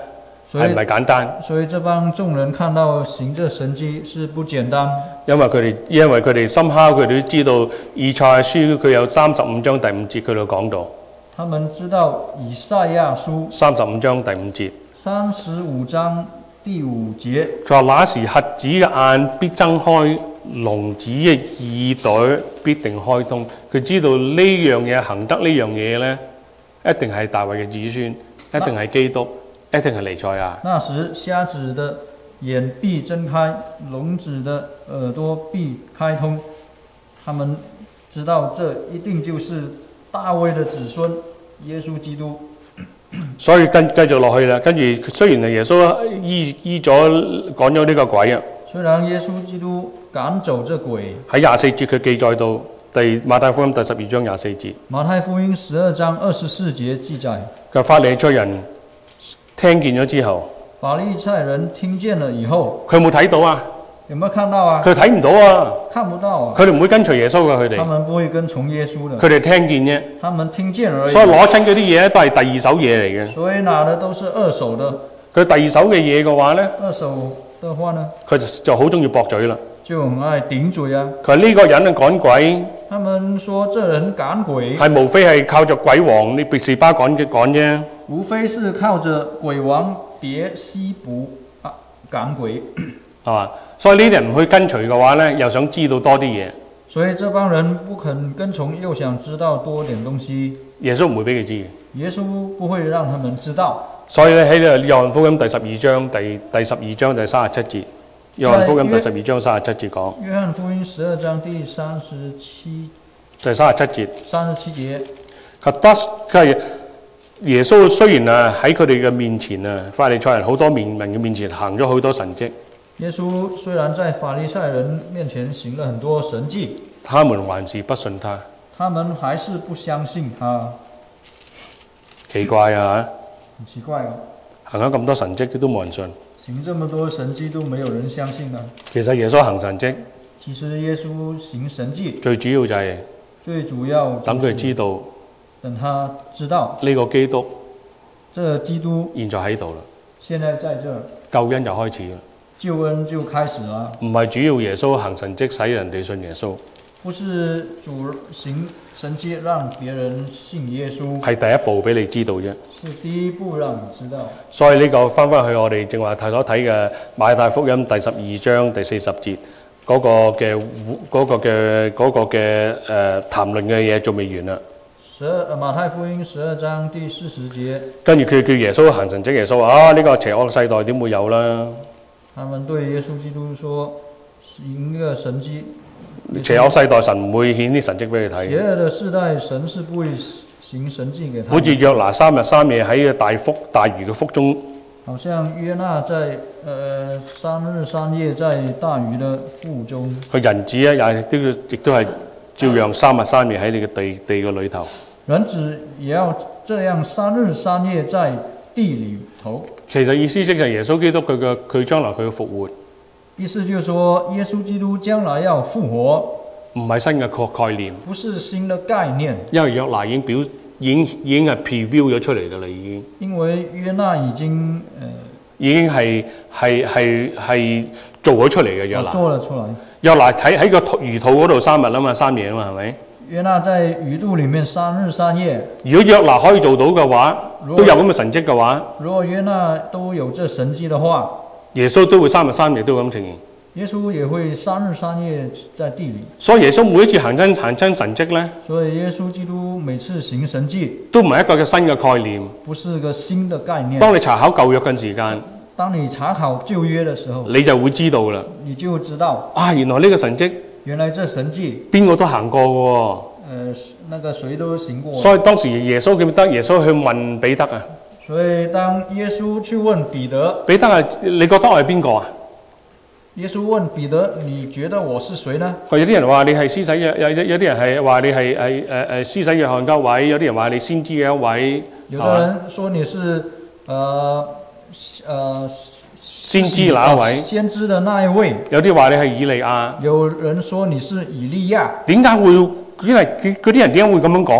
係唔係簡單？ 所以這幫眾人看到行這神蹟是不簡單， 因為佢哋因為佢哋深刻佢哋都知道以賽亞書佢有三十五章第五節佢度講到。 他們知道以賽亞書三十五章第五節。 三十五章第五節。 佢話：那時瞎子嘅眼必睜開，聾子嘅耳朵必定開通。佢知道呢樣嘢行得呢樣嘢咧，一定係大衛嘅子孫，一定係基督，一定係彌賽亞。 那時瞎子的眼必睜開，聾子的耳朵必開通。他們知道這一定就是大衛的子孫耶穌基督。 所以跟繼續落去啦，跟住雖然係耶穌醫醫咗趕咗呢個鬼啊， 雖然耶穌基督趕走這鬼， 喺廿四節佢記載到第馬太福音第十二章廿四節。 馬太福音十二章二十四節記載， 佢法利賽人聽見咗之後， 法利賽人聽見了以後， 佢冇睇到啊？ 有沒有看到啊？ 佢睇唔到啊！ 看不到啊！ 佢哋唔會跟隨耶穌嘅，佢哋。 他們不會跟從耶穌的。 佢哋聽見啫。 他們聽見而已。 所以攞親嗰啲嘢都係第二手嘢嚟嘅。 所以拿的都是二手的。 佢第二手嘅嘢嘅話咧， 二手的話呢， 佢就就好中意駁嘴啦。 就很愛頂嘴啊！ 佢話呢個人啊趕鬼。 他們說這人趕鬼。 係無非係靠着鬼王呢別是巴趕嘅趕啫。 無非是靠着鬼王別西卜啊趕鬼。 係嘛？所以呢啲人唔去跟隨嘅話咧，又想知道多啲嘢。 所以這幫人不肯跟從，又想知道多點東西。 耶穌唔會俾佢知嘅。 耶穌不會讓他們知道。 所以咧喺呢個約翰福音第十二章第第十二章第三十七節，約翰福音第十二章三十七節講。 約翰福音十二章第三十七。 第三十七節。 三十七節。 佢得佢係耶穌雖然啊喺佢哋嘅面前啊，法利賽人好多面民嘅面前行咗好多神蹟。 耶穌雖然在法利賽人面前行了很多神蹟， 他們還是不信他。 他們還是不相信他。 奇怪啊！ 很奇怪哦。 行咗咁多神蹟，都冇人信。 行這麼多神蹟都沒有人相信啊。 其實耶穌行神蹟， 其實耶穌行神蹟， 最主要就係最主要等佢知道， 等他知道呢個基督， 這個基督現在喺度啦。 現在在這， 救恩就開始啦。 救恩就開始了。 唔係主要耶穌行神蹟使人哋信耶穌， 不是主行神蹟讓別人信耶穌， 係第一步俾你知道啫。 是第一步讓你知道。 所以呢個翻返去我哋正話睇所睇嘅馬太福音第十二章第四十節嗰個嘅嗰個嘅嗰個嘅誒談論嘅嘢仲未完啦。 十二馬太福音十二章第四十節， 跟住佢叫耶穌行神蹟，耶穌話啊呢個邪惡世代點會有啦？ 他們對耶穌基督說：行一個神蹟， 邪惡世代神唔會顯啲神蹟俾你睇。 邪惡的世代神是不會行神蹟給他。 好似約拿三日三夜喺個大腹大魚嘅腹中。 好像約拿在呃三日三夜在大魚的腹中。 佢人子咧，也都亦都係照樣三日三夜喺你嘅地地嘅裏頭。 人子也要這樣三日三夜在地裏頭。 其實意思即係耶穌基督佢嘅佢將來佢嘅復活。 意思就是說，耶穌基督將來要復活， 唔係新嘅概概念， 不是新的概念。 因為約拿已經表已經已經係 preview 咗出嚟㗎啦，已經。 因為約拿已經誒、呃、 已經係係係係做咗出嚟嘅約拿。 做了出來。 約拿喺喺個魚肚嗰度三日啊嘛，三夜啊嘛，係咪？ 約拿在魚肚裡面三日三夜。 如果約拿可以做到嘅話，都有咁嘅神蹟嘅話， 如果約拿都有這神蹟的話， 耶穌都會三日三夜都咁呈現。 耶穌也會三日三夜在地裡。 所以耶穌每一次行真行真神蹟咧， 所以耶穌基督每次行神蹟都唔係一個嘅新嘅概念， 不是個新的概念。 當你查考舊約嘅時間， 當你查考舊約的時候， 你就會知道啦。 你就知道啊，原來呢個神蹟。 原來這神蹟邊個都行過嘅喎。 呃，那個誰都行過。 所以當時耶穌記唔得耶穌去問彼得啊。 所以當耶穌去問彼得， 彼得啊，你覺得我係邊個啊？ 耶穌問彼得：你覺得我是誰呢？ 有啲人話你係施洗約，有有有啲人係話你係係誒誒施洗約翰嘅一位，有啲人話你先知嘅一位。 有的人說你是呃呃先知那一位？ 先知的那一位。 有啲話你係以利亞。 有人說你是以利亞。 點解會？因為嗰啲人點解會咁樣講啊？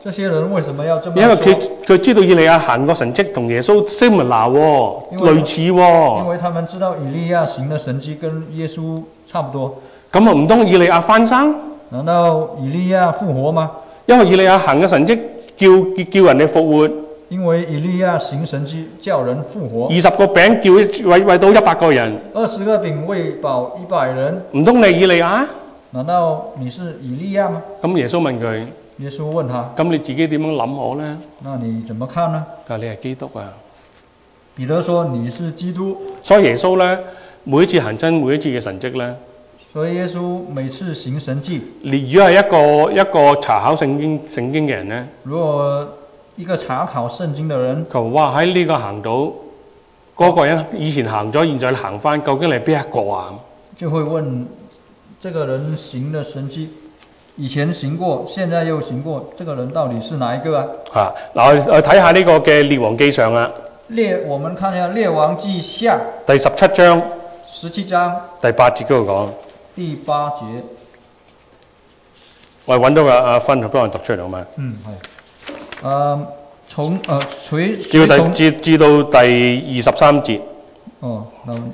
這些人為什麼要這麼說？ 因為佢佢知道以利亞行個神蹟同耶穌 similar 喎，類似喎。 因為他們知道以利亞行的神蹟跟耶穌差不多。 咁啊唔通以利亞翻生？ 難道以利亞復活嗎？ 因為以利亞行嘅神蹟叫叫人哋復活。 因為以利亞行神蹟叫人復活。 二十個餅叫餵餵到一百個人。 二十個餅餵飽一百人。 唔通你以利亞？ 難道你是以利亞嗎？ 咁耶穌問佢。 耶穌問他： 咁你自己點樣諗我呢？ 那你怎麼看呢？ 佢話你係基督啊。 彼得說：你是基督。 所以耶穌咧，每一次行真每一次嘅神蹟咧。 所以耶穌每次行神蹟。 你如果係一個一個查考聖經聖經嘅人咧， 如果一個查考聖經嘅人， 佢話：哇！喺呢個行到嗰、那個人以前行咗，現在行翻，究竟你係邊一個啊？ 就會問：這個人行的神蹟，以前行過，現在又行過，這個人到底是哪一個啊？嚇！ 嗱，我睇下呢個嘅列王記上啊。 列，我們看一下列王記下第十七章。 十七章第八節嗰度講。 第八節。 我揾到個阿芬去幫我讀出嚟好嗎？ 嗯，係。誒，從誒隨至到第至至到第二十三節。 哦，那誒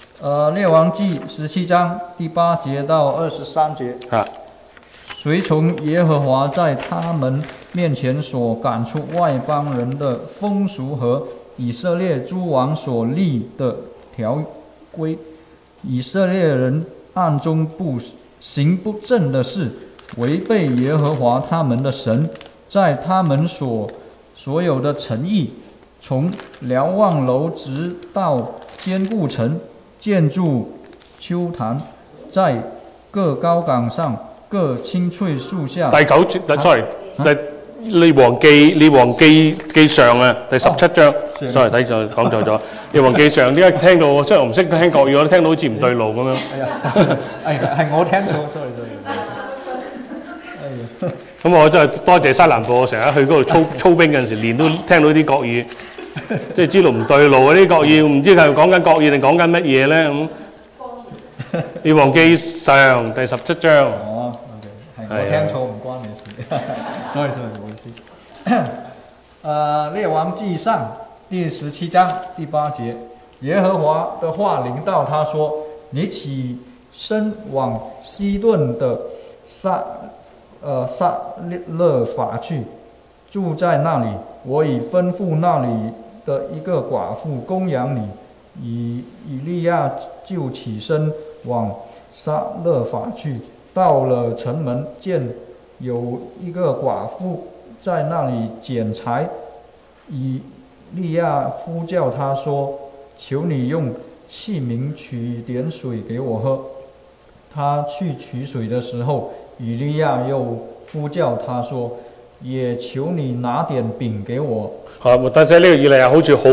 《列王記》十七章第八節到二十三節。 啊。 隨從耶和華在他們面前所趕出外邦人的風俗和以色列諸王所立的條規，以色列人暗中不行不正的事，違背耶和華他們的神，在他們所所有的城邑，從瞭望樓直到堅固城，建築丘壇，在各高崗上、各青翠樹下。 第九節、啊、，sorry，第列王記列王記記上啊，第十七章、哦、，sorry， 睇錯講錯咗。列王記上點解聽到？即係我唔識聽國語，我都聽到好似唔對路咁樣。 哎呀，係係我聽錯 ，sorry sorry。哎呀， 咁我真係多謝西南部，我成日去嗰度操操兵嗰陣時，練都聽到啲國語，即係知道唔對路嗰啲國語，唔知係講緊國語定講緊乜嘢咧咁。列王記上第十七章。 哦 ，OK， 係我聽錯，唔關你事。sorry sorry，唔好意思。誒，列王記上第十七章第八節，耶和華的話臨到他說：你起身往西頓的撒呃撒勒法去，住在那裡。我已吩咐那裡的一個寡婦供養你。以以利亞就起身往撒勒法去，到了城門，見有一個寡婦在那裡撿柴。以利亞呼叫他說：求你用器皿取點水給我喝。他去取水的時候，以利亞又呼叫他說：也求你拿點餅給我。 係，但係呢個以利亞好似好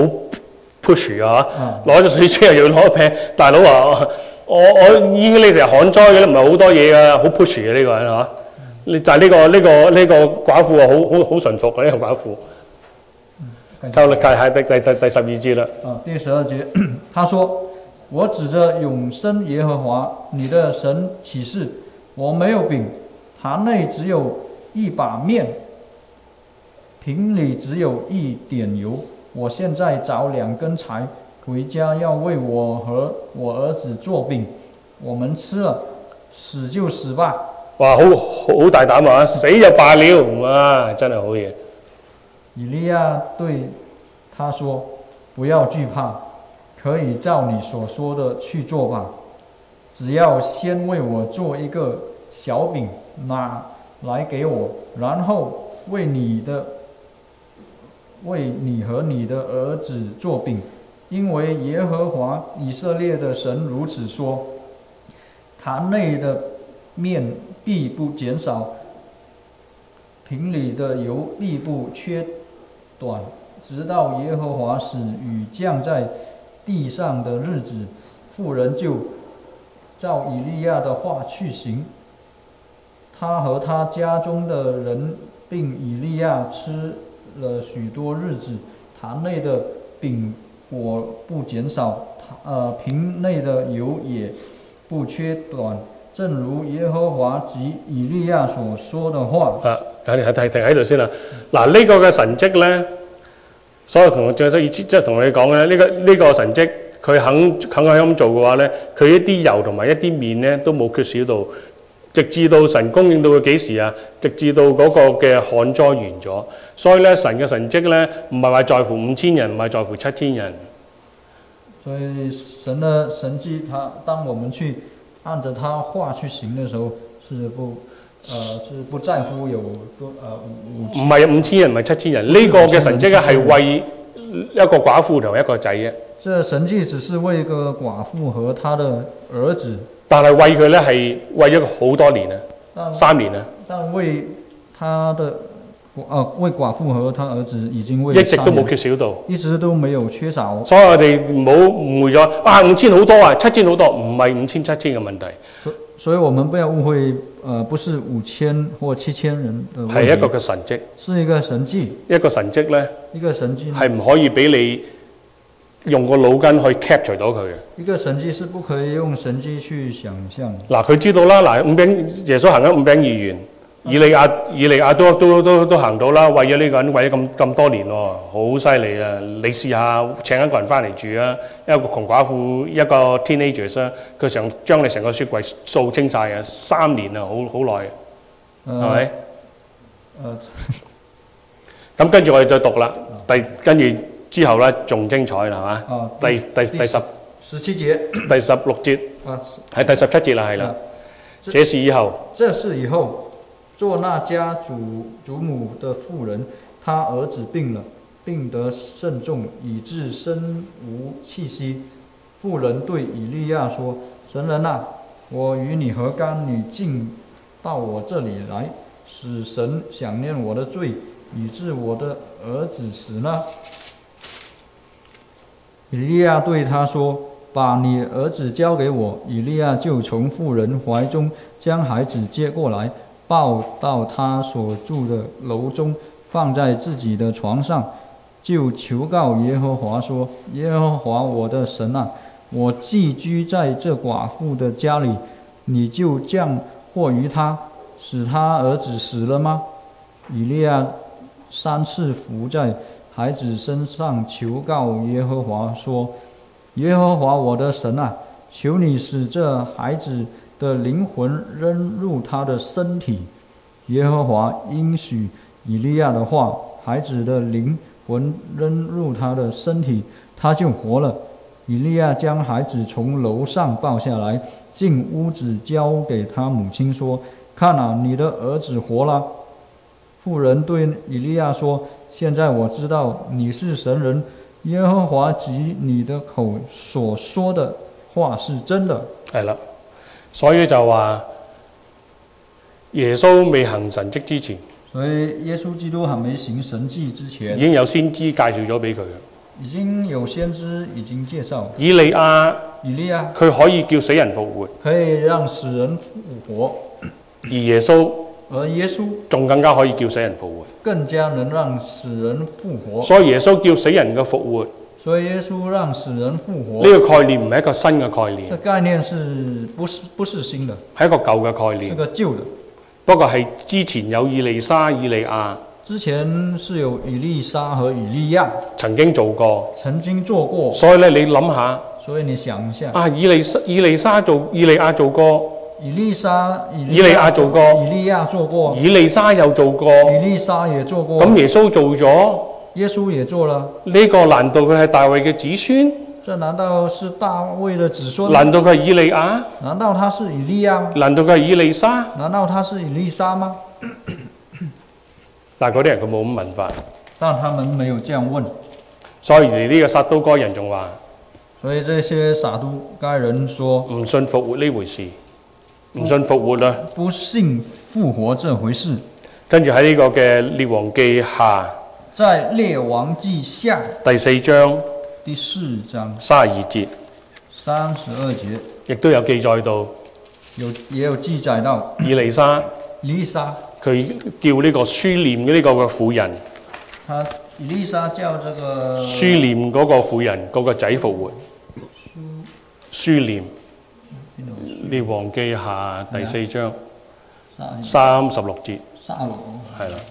push 啊，攞咗水車又要攞瓶，大佬話我我已經呢成日旱災嘅，唔係好多嘢噶，好 push 嘅呢個人嚇。你就係呢個呢個呢個寡婦啊，好好好順服嘅呢個寡婦。靠力係第第第第十二節啦。 啊，第十二節，他說：我指着永生耶和華你的神起誓，我沒有餅，壇內只有一把麵，瓶裡只有一點油。我現在找兩根柴，回家要為我和我兒子做餅，我們吃了，死就死吧。 哇，好好大膽啊！死就罷了，哇，真係好嘢。 以利亞對他說：不要懼怕，可以照你所說的去做吧。只要先為我做一個小餅，拿來給我，然後為你的。為你和你的兒子做餅，因為耶和華以色列的神如此說：壇內的麵必不減少，瓶裡的油必不缺短，直到耶和華使雨降在地上的日子。婦人就照以利亞的話去行，他和他家中的人並以利亞吃了許多日子，壇內的餅果不減少，呃，瓶內的油也不缺短，正如耶和華及以利亞所說的話。 啊， 睇睇睇停喺度先啦。嗱，呢個嘅神蹟咧，所有同學最意思即係同你講咧，呢個呢個神蹟，佢肯肯係咁做嘅話咧，佢一啲油同埋一啲麵咧都冇缺少到，直至到神供應到佢幾時啊？直至到嗰個嘅旱災完咗。所以咧，神嘅神蹟咧，唔係話在乎五千人，唔係在乎七千人。 所以神的神蹟，他當我們去按着他話去行的時候，是不，呃，是不在乎有多，呃，五唔係五千人，唔係七千人。呢、這個嘅神蹟咧係為一個寡婦同一個仔嘅。 這神蹟只是為一個寡婦和他的兒子。但係為佢咧係為咗好多年啊，三年啊。 但為他的。呃，為寡婦和他兒子已經為一直都冇缺少到， 一直都沒有缺少。 所以我哋唔好誤會咗，啊五千好多啊，七千好多，唔係五千七千嘅問題。 所所以我們不要誤會，呃，不是五千或七千人的問題。 係一個嘅神蹟， 是一個神蹟。 一個神蹟咧， 一個神蹟係唔可以俾你用個腦筋去 capture 到佢嘅。 一個神蹟是不可以用神蹟去想象。 嗱，佢知道啦，嗱五餅耶穌行咗五餅二魚。以利亞以利亞都都都都行到啦，為咗呢個人為咗咁咁多年喎，好犀利啊！你試下請一個人翻嚟住啊，一個窮寡婦，一個 teenagers 啊，佢想將你成個雪櫃掃清晒啊，三年啊，好好耐，係咪？誒，咁跟住我哋再讀啦，第跟住之後咧仲精彩啦，係嘛？ 哦， 第第第十十七節， 第十六節， 啊， 係第十七節啦，係啦。這事以後， 這事以後。做那家祖祖母的婦人，她兒子病了，病得甚重，以致身無氣息。婦人對以利亞說：“神人啊，我與你何干？你竟到我這裡來，使神想念我的罪，以致我的兒子死呢？”以利亞對他說：“把你兒子交給我。”以利亞就從婦人懷中將孩子接過來。抱到他所住的樓中，放在自己的床上，就求告耶和華說：“耶和華我的神啊，我寄居在這寡婦的家裡，你就降禍於他，使他兒子死了嗎？”以利亞三次伏在孩子身上求告耶和華說：“耶和華我的神啊，求你使這孩子的靈魂扔入他的身體。”耶和華應許以利亞的話，孩子的靈魂扔入他的身體，他就活了。以利亞將孩子從樓上抱下來，進屋子交給他母親說：“看啊，你的兒子活了。”婦人對以利亞說：“現在我知道你是神人，耶和華藉你的口所說的話是真的。” 係啦。所以就話耶穌未行神蹟之前， 所以耶穌基督還沒行神蹟之前， 已經有先知介紹咗俾佢。 已經有先知已經介紹。 以利亞， 以利亞， 佢可以叫死人復活， 可以讓死人復活。 而耶穌， 而耶穌仲更加可以叫死人復活， 更加能讓死人復活。 所以耶穌叫死人嘅復活。 所以耶穌讓死人復活， 呢個概念唔係一個新嘅概念。 這概念是不是不是新的？ 係一個舊嘅概念。 是個舊的。 不過係之前有以利沙、以利亞。 之前是有以利沙和以利亞曾經做過。 曾經做過。 所以咧，你諗下。 所以你想一下。 啊，以利沙、以利沙做，以利亞做過。 以利沙、 以利亞做過。 以利亞做過。 以利沙又做過。 以利沙也做過。 咁耶穌做咗。 耶穌也做了。 呢個難道佢係大衛嘅子孫？ 這難道是大衛的子孫？ 難道佢係以利亞？ 難道他是以利亞？ 難道佢係以利沙？ 難道他是以利沙嗎？ 但係嗰啲人佢冇咁問法。 但他們沒有這樣問。 所以呢個撒都該人仲話， 所以這些撒都該人說唔信復活呢回事，唔信復活啦， 不信復活這回事。 跟住喺呢個嘅列王記下。 在列王記下第四章第四章三十二節， 三十二節亦都有記載到， 有也有記載到以利沙， 以利沙佢叫呢個書念嘅呢個嘅婦人， 他以利沙叫這個書念嗰個婦人嗰個仔復活，書念列王記下第四章三十六節。 撒羅係啦，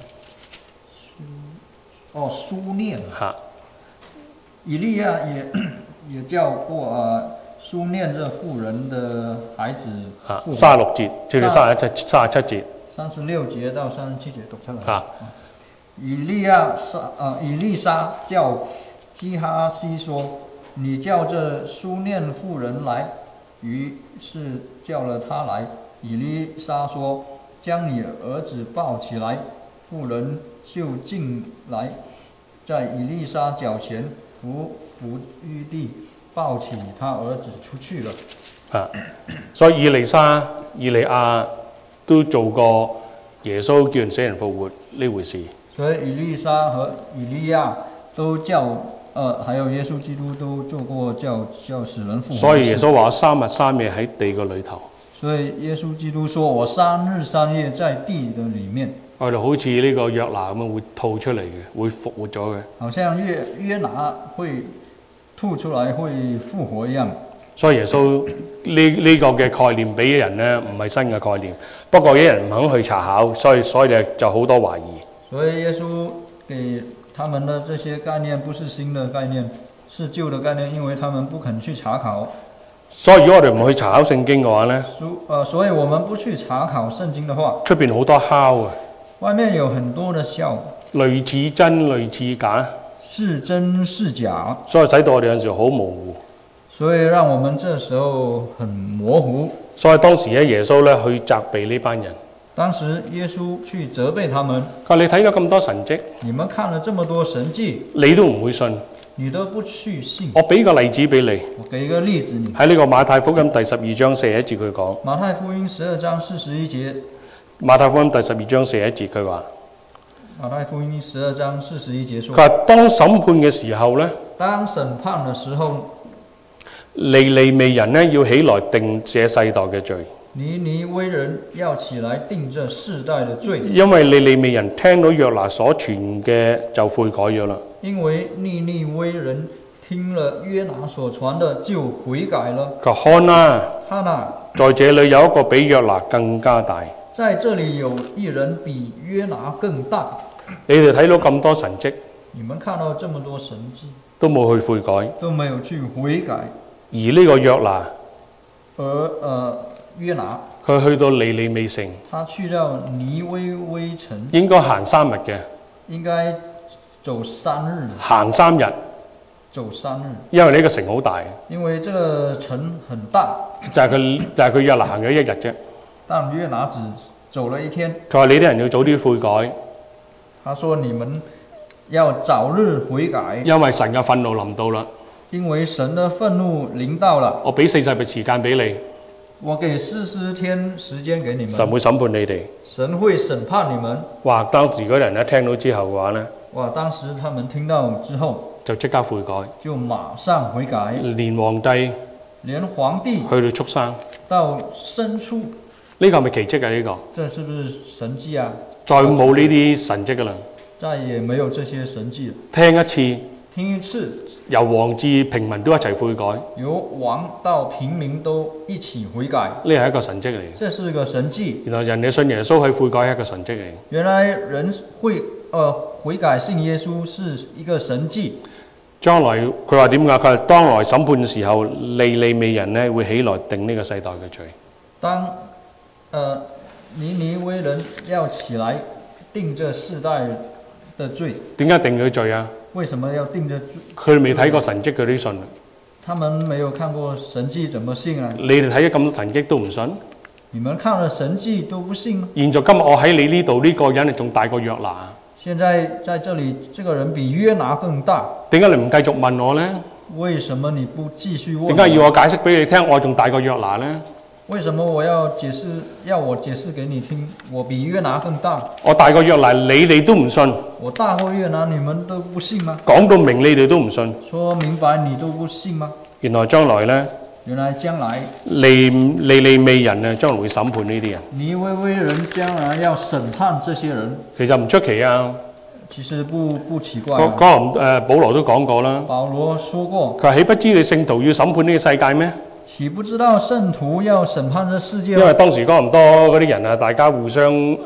哦，書念嚇以利亞也也叫過啊，書念這婦人的孩子嚇復活。 三十六節，至到三十七三十七節三十六節到三十七節讀出來。 嚇以利亞撒啊，以利沙叫基哈西說：你叫這書念婦人來。於是叫了他來。以利沙說：將你兒子抱起來。婦人就進來，在以利沙腳前伏伏於地，抱起他兒子出去了。 啊，所以以利沙、以利亞都做過耶穌叫人死人復活呢回事。 所以以利沙和以利亞都叫，呃，還有耶穌基督都做過叫叫死人復活。 所以耶穌話三日三夜喺地個裏頭。 所以耶穌基督說：我三日三夜在地的裡面。 我哋好似呢個約拿咁樣會吐出嚟嘅，會復活咗嘅。 好像約約拿會吐出來會復活一樣。 所以耶穌呢呢個嘅概念俾人咧唔係新嘅概念，不過啲人唔肯去查考，所以所以就好多懷疑。 所以耶穌給他們的這些概念不是新的概念，是舊的概念，因為他們不肯去查考。 所以如果我哋唔去查考聖經嘅話咧， 所呃，所以我們不去查考聖經的話， 出邊好多敲啊， 外面有很多的笑， 類似真類似假， 是真是假， 所以使到我哋有陣時好模糊。 所以讓我們這時候很模糊。 所以當時咧，耶穌咧去責備呢班人。 當時耶穌去責備他們， 佢話：你睇咗咁多神蹟， 你們看了這麼多神蹟， 你都唔會信， 你都不去信。 我俾個例子俾你。 我給一個例子你。 喺呢個馬太福音第十二章四十一節佢講。 馬太福音十二章四十一節。 馬太福音第十二章四十一節佢話。 馬太福音十二章四十一節說。 佢話當審判嘅時候咧， 當審判嘅時候， 尼尼微人咧要起來定這世代嘅罪。 尼尼微人要起來定這世代的罪， 因為尼尼微人聽到約拿所傳嘅就悔改咗啦。 因為尼尼微人聽了約拿所傳的就悔改了。 佢話看啊， 看啊， 在這裡有一個比約拿更加大。 在這裡有一人比約拿更大。 你哋睇到咁多神蹟， 你們看到這麼多神蹟， 都冇去悔改， 都沒有去悔改。 而呢個約拿， 而呃約拿， 佢去到尼尼微城， 他去到尼威微城， 應該行三日嘅， 應該走三日， 行三日， 走三日， 因為呢個城好大， 因為這個城很大， 就係佢就係佢約拿行咗一日啫。 但約拿只走了一天。 佢話你啲人要早啲悔改， 他說你們要早日悔改， 因為神嘅憤怒臨到啦。 因為神的憤怒臨到了。 我俾四十日時間俾你。 我給四十天時間給你們， 神會審判你哋， 神會審判你們。 哇！當時嗰人一聽到之後嘅話呢， 哇！當時他們聽到之後就即刻悔改， 就馬上悔改， 連皇帝， 連皇帝去到畜生， 到牲畜， 呢個係咪奇蹟啊？呢個， 這是不是神蹟啊？ 再冇呢啲神蹟噶啦， 再也沒有這些神蹟了。 聽一次。 聽一次， 由王至平民都一齊悔改， 由王到平民都一起悔改， 呢係一個神蹟嚟。 這是一個神蹟。 原來人哋信耶穌去悔改係一個神蹟嚟。 原來人會呃悔改信耶穌是一個神蹟。 將來佢話點解？佢話當來審判嘅時候，尼尼微人咧會起來定呢個世代嘅罪。 當呃尼尼微人要起來定這世代的罪。點解定佢罪啊？ 為什麼要定這罪？ 佢未睇過神蹟，佢都信。 他們沒有看過神蹟，怎麼信啊？ 你哋睇咗咁多神蹟都唔信？ 你們看了神蹟都不信嗎？ 現在今日我喺你呢度，呢、這個人仲大過約拿。 現在在這裡，這個人比約拿更大。 點解你唔繼續問我呢？ 為什麼你不繼續問？ 點解要我解釋俾你聽？我仲大過約拿呢？ 為什麼我要解釋？要我解釋給你聽？我比約拿更大。 我大過約拿，你哋都唔信。 我大過約拿，你們都不信嗎？ 講到明，你哋都唔信。 說明白，你都不信嗎？ 原來將來呢？ 原來將來尼尼尼微人啊，將來會審判呢啲人。 尼尼微人將來要審判這些人。 其實唔出奇啊。 其實不不奇怪、啊。 哥林誒保羅都講過啦。 保羅說過。 佢話豈不知你聖徒要審判呢個世界咩？ 豈不知道聖徒要審判這世界？ 因為當時哥林多嗰啲人啊，大家互相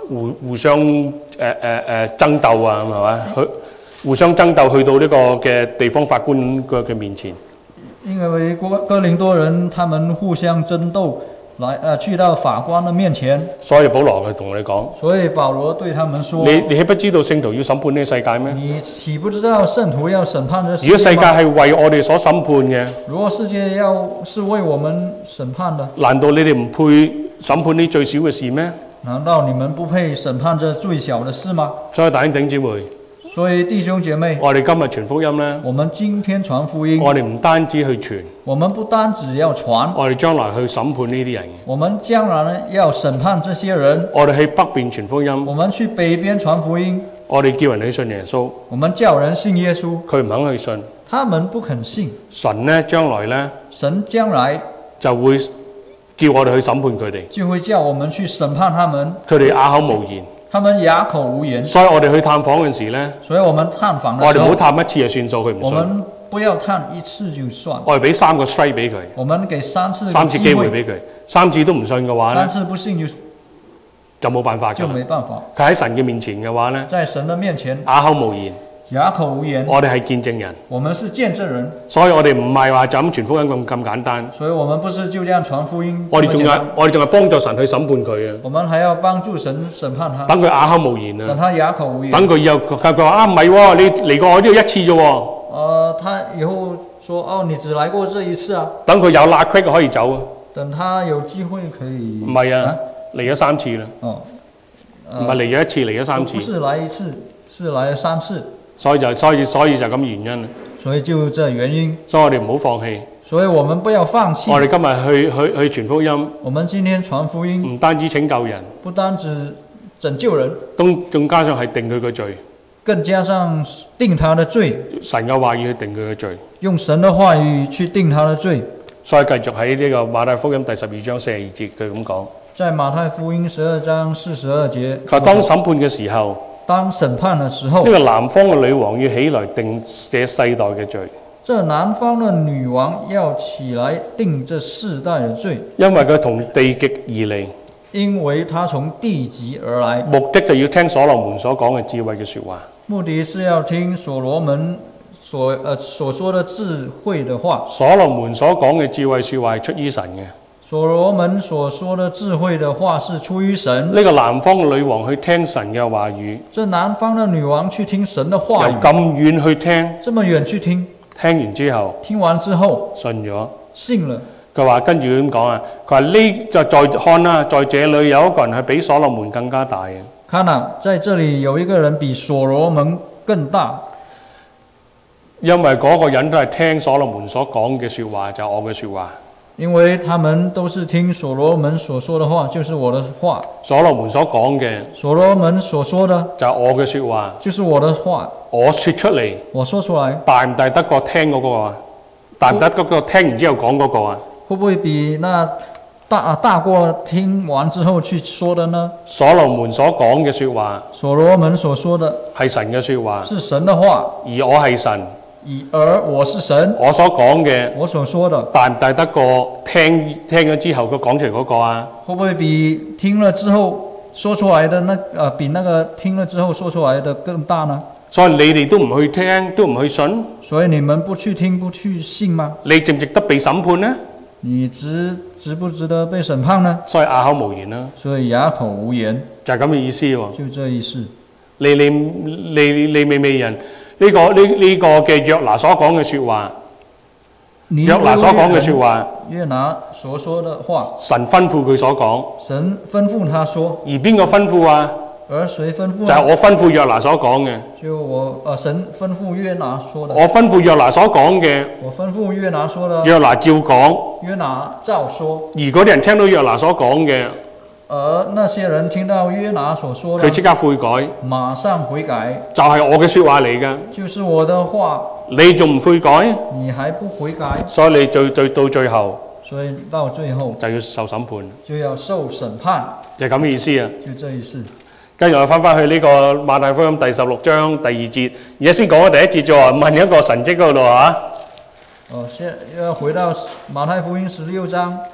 互互相誒誒誒爭鬥啊，係嘛？去互相爭鬥去到呢個嘅地方法官嘅嘅面前。 因為哥哥林多人他們互相爭鬥，來呃去到法官的面前。 所以保羅佢同我哋講： 所以保羅對他們說： 你你豈不知道聖徒要審判呢個世界咩？ 你豈不知道聖徒要審判這世界嗎？ 如果世界係為我哋所審判嘅， 如果世界要是為我們審判的， 難道你哋唔配審判呢最小嘅事咩？ 難道你們不配審判這最小的事嗎？ 所以弟兄姊妹。 所以弟兄姐妹， 我哋今日傳福音呢， 我們今天傳福音， 我哋唔單止去傳， 我們不單止要傳， 我哋將來去審判呢啲人。 我們將來呢要審判這些人。 我哋去北邊傳福音， 我們去北邊傳福音， 我哋叫人去信耶穌， 我們叫人信耶穌， 佢唔肯去信， 他們不肯信。 神呢將來呢， 神將來就會叫我哋去審判佢哋， 就會叫我們去審判他們， 佢哋啞口無言。 他們啞口無言。 所以我哋去探訪嗰陣時咧， 所以我們探訪的時候， 我哋唔好探一次就算數，佢唔信。 我們不要探一次就算。 我哋俾三個 strike 俾佢， 我們給三次三次機會俾佢，三次都唔信嘅話咧， 三次不信就就冇辦法㗎。 就沒辦法。 佢喺神嘅面前嘅話咧， 在神的面前啞口無言。 啞口無言。 我哋係見證人， 我們是見證人， 所以我哋唔係話就咁傳福音咁咁簡單。 所以我們不是就這樣傳福音。 我哋仲係我哋仲係幫助神去審判佢啊！ 我們還要幫助神審判他， 等佢啞口無言啊！ 等他啞口無言。 等佢以後佢佢話啊唔係喎，你嚟過我呢度一次啫喎。 呃，他以後說哦，你只來過這一次啊。 等佢有拉 quick 可以走啊！ 等他有機會可以。 唔係啊，嚟咗三次啦。 哦， 唔係嚟咗一次，嚟咗三次。 不是來一次，是來了三次。 所以就所以所以就咁原因。 所以就這原因。 所以我哋唔好放棄。 所以我們不要放棄。 我哋今日去去去傳福音。 我們今天傳福音， 唔單止拯救人， 不單止拯救人， 都仲加上係定佢個罪。 更加上定他的罪。 神嘅話語去定佢嘅罪。 用神的話語去定他的罪。 所以繼續喺呢個馬太福音第十二章四十二節，佢咁講。 在馬太福音十二章四十二節。 佢話當審判嘅時候。 當審判的時候， 呢個南方嘅女王要起來定這世代嘅罪。 這南方的女王要起來定這世代的罪， 因為佢從地極而嚟。 因為他從地極而來， 目的就要聽所羅門所講嘅智慧嘅說話。 目的是要聽所羅門所呃所說的智慧的話。 所羅門所講嘅智慧說話係出於神嘅。 所羅門所說的智慧的話是出於神。 呢個南方嘅女王去聽神嘅話語。 這南方的女王去聽神的話語。 由咁遠去聽。 這麼遠去聽。 聽完之後。 聽完之後。 信咗。 信了。 佢話跟住咁講啊，佢話呢就在看啦，在這裏有一個人係比所羅門更加大嘅。 看啊，在這裏有一個人比所羅門更大。 因為嗰個人都係聽所羅門所講嘅說話，就係我嘅說話。 因為他們都是聽所羅門所說的話，就是我的話。 所羅門所講嘅， 所羅門所說的就係我嘅說話， 就是我的話。 我說出嚟， 我說出來， 大唔大得過聽嗰個啊？大唔大得過聽完之後講嗰個啊？ 會不會比那大大過聽完之後去說的呢？ 所羅門所講嘅說話， 所羅門所說的係神嘅說話， 是神的話， 而我係神。 而我是神， 我所講嘅， 我所說的， 大唔大得過聽聽咗之後佢講出嚟嗰個啊？ 會不會比聽了之後說出來的那呃比那個聽了之後說出來的更大呢？ 所以你哋都唔去聽，都唔去信， 所以你們不去聽，不去信嗎？ 你值唔值得被審判呢？ 你值值不值得被審判呢？ 所以啞口無言啦。 所以啞口無言， 就係咁嘅意思喎。 就這意思。 利利利利未未人。呢、這個呢呢、這個嘅約拿所講嘅說話，約拿所講嘅說話， 約拿所說的話， 神吩咐佢所講， 神吩咐他說， 而邊個吩咐啊？ 而誰吩咐？ 就係、是、我吩咐約拿所講嘅。 就我，呃，神吩咐約拿說的。 我吩咐約拿所講嘅。 我吩咐約拿說的。 約拿照講。 約拿照說。 而嗰啲人聽到約拿所講嘅。 而那些人聽到約拿所說的， 佢即刻悔改， 馬上悔改， 就係我嘅說話嚟㗎。 就是我的話， 你仲唔悔改？ 你還不悔改， 所以你最最到最後， 所以到最後就要受審判， 就要受審判， 就係咁嘅意思啊。 就這意思。 跟住我翻翻去呢個馬太福音第十六章第二節，而家先講咗第一節啫喎，問一個神蹟嗰度啊。 哦，先要回到馬太福音十六章。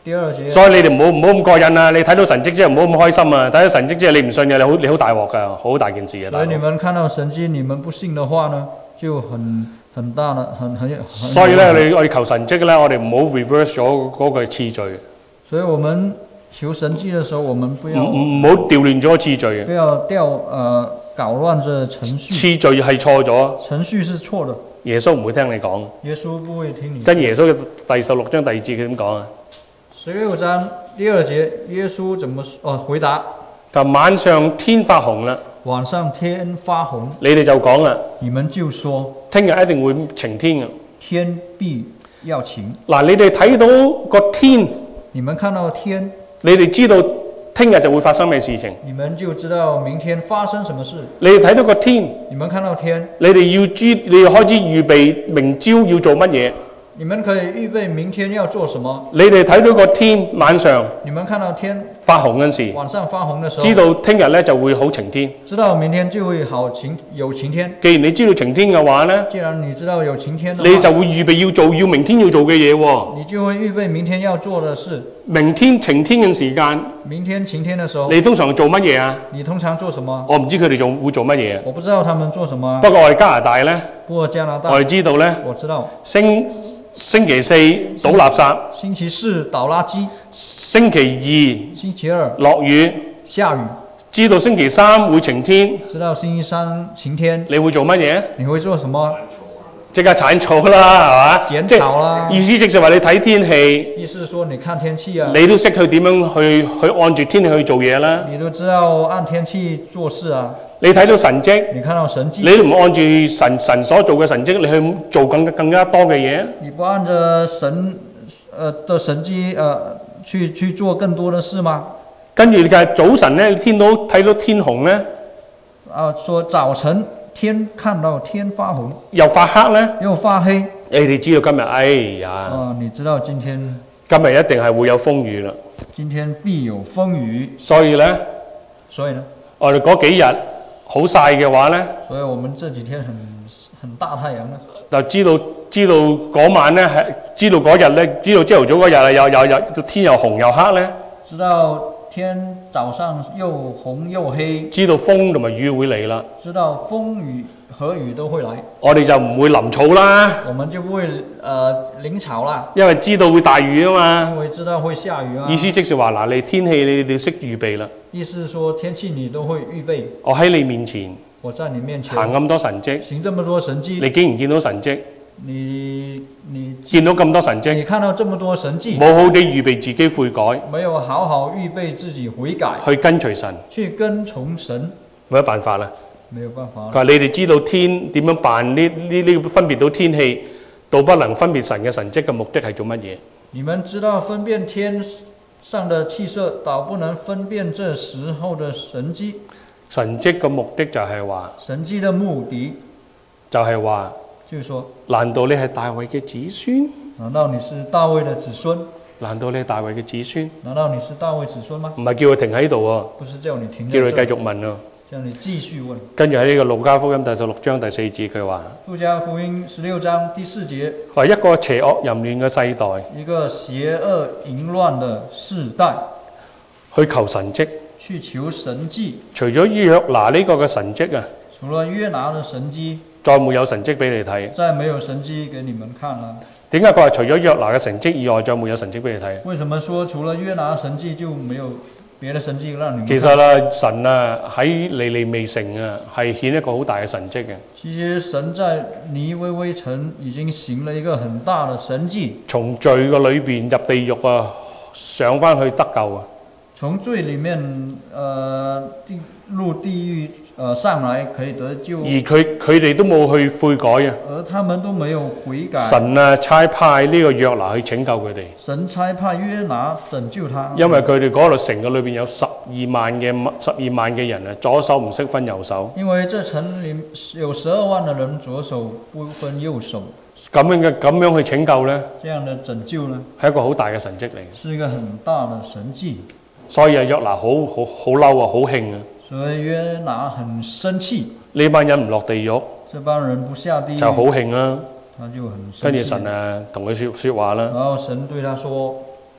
第二節， 所以你哋唔好唔好咁過癮啊！你睇到神蹟之後唔好咁開心啊！睇到神蹟之後你唔信嘅，你好你好大鑊㗎，好大件事嘅。 所以你們看到神蹟，你們不信的話呢，就很很大的很很很。 所以咧，你我哋求神蹟咧，我哋唔好 reverse 咗嗰個次序。 所以我們求神蹟的時候，我們不要唔唔好調亂咗次序。 不要掉呃搞亂這程序。 次序係錯咗。 程序是錯的。 耶穌唔會聽你講。 耶穌不會聽你。 跟耶穌嘅第十六章第二節佢點講啊？ 十六章第二節，耶穌怎麼哦回答？ 就晚上天發紅啦。 晚上天發紅。 你哋就講啦。 你們就說。聽日一定會晴天嘅。 天必要晴。 嗱，你哋睇到個天。 你們看到天。你哋知道聽日就會發生咩事情？ 你們就知道明天發生什麼事。 你哋睇到個天。 你們看到天。 你哋要知，你哋開始預備明朝要做乜嘢？ 你們可以預備明天要做什麼？ 你哋睇到個天晚上， 你們看到天發紅嗰時， 晚上發紅的時候， 知道聽日咧就會好晴天。 知道明天就會好晴有晴天。 既然你知道晴天嘅話咧， 既然你知道有晴天的話， 你就會預備要做要明天要做嘅嘢喎。 你就會預備明天要做的事。 明天晴天嘅時間， 明天晴天的時候， 你通常做乜嘢啊？ 你通常做什麼？ 我唔知佢哋做會做乜嘢。 我不知道他們做什麼。 不過我哋加拿大咧， 不過加拿大， 我哋知道咧， 我知道。 星星期四倒垃圾， 星期四倒垃圾， 星期二星期二落雨， 下雨。 知道星期三會晴天， 知道星期三晴天， 你會做乜嘢？ 你會做什麼？ 即刻鏟草啦，係嘛？ 剪草啦。 意思即係話你睇天氣。 意思說你看天氣啊。 你都識去點樣去去按住天氣去做嘢啦。 你都知道按天氣做事啊。 你睇到神蹟， 你看到神蹟， 你都唔按住神神所做嘅神蹟，你去做更更加多嘅嘢。 你不按着神呃的神蹟呃去去做更多的事嗎？ 跟住嘅早晨咧，天到睇到天紅咧。 啊，說早晨天看到天發紅， 又發黑咧， 又發黑。 你哋知道今日，哎呀！ 啊，你知道今天今日一定係會有風雨啦。 今天必有風雨。 所以咧， 所以呢， 我哋嗰幾日好曬嘅話咧， 所以我們這幾天很很大太陽呢， 就知道知道嗰晚咧係知道嗰日咧，知道朝頭早嗰日啊，又又又天又紅又黑咧。 知道天早上又紅又黑。 知道風同埋雨會嚟啦。 知道風雨和雨都會來。我哋就唔會淋草啦。 我們就不會呃淋草啦。 因為知道會大雨啊嘛。 因為知道會下雨啊。 意思即係話嗱，你天氣你哋識預備啦。 意思說天氣你都會預備。 我喺你面前。 我在你面前。 行咁多神蹟。 行這麼多神蹟。 你竟然見到神蹟？ 你你見到咁多神蹟？ 你看到這麼多神蹟。 冇好地預備自己悔改。 沒有好好預備自己悔改。 去跟隨神。 去跟從神。 冇乜辦法啦。 沒有辦法。 佢話你哋知道天點樣辦呢？呢呢分別到天氣，到不能分別神嘅神蹟嘅目的係做乜嘢？ 你們知道分辨天上的氣色，倒不能分辨這時候的神蹟。 神蹟嘅目的就係話。 神蹟的目的就係話。 就是說， 難道你係大衛嘅子孫？ 難道你是大衛的子孫？ 難道你係大衛嘅子孫？ 難道你是大衛子孫嗎？ 唔係叫佢停喺度喎。 不是叫你停。 叫佢繼續問啊。 叫你繼續問。 跟住喺呢個路加福音第十六章第四節，佢話： 路加福音十六章第四節， 係一個邪惡淫亂嘅世代， 一個邪惡淫亂嘅世代， 去求神蹟， 去求神蹟。除咗約拿呢個嘅神蹟啊， 除了約拿嘅神蹟。 再沒有神蹟俾你睇。 再沒有神蹟給你們看啦。 點解佢話除咗約拿嘅神蹟以外，再沒有神蹟俾你睇？ 為什麼說除了約拿神蹟就沒有別的神蹟讓你們看？ 其實啦，神啊喺尼尼微城啊，係顯一個好大嘅神蹟嘅。 其實神在尼威威城已經行了一個很大的神蹟。從罪嘅裏邊入地獄啊，上翻去得救啊。 從罪裡面，呃，入地獄。呃，上來可以得救， 而佢佢哋都冇去悔改啊！ 而他們都沒有悔改。 神啊，差派呢個約拿去拯救佢哋。 神差派約拿拯救他。 因為佢哋嗰度城嘅裏邊有十二萬嘅十二萬嘅人啊，左手唔識分右手。 因為這城裡有十二萬嘅人左手不分右手。 咁樣嘅咁樣去拯救咧？ 這樣的拯救呢？ 係一個好大嘅神蹟嚟。 是一個很大的神蹟。 所以啊，約拿好好好嬲啊，好興啊！ 所以約拿很生氣， 呢班人唔落地獄， 這班人不下地獄就好興啦。 他就很生氣。 跟住神啊，同佢說說話啦。 然後神對他說：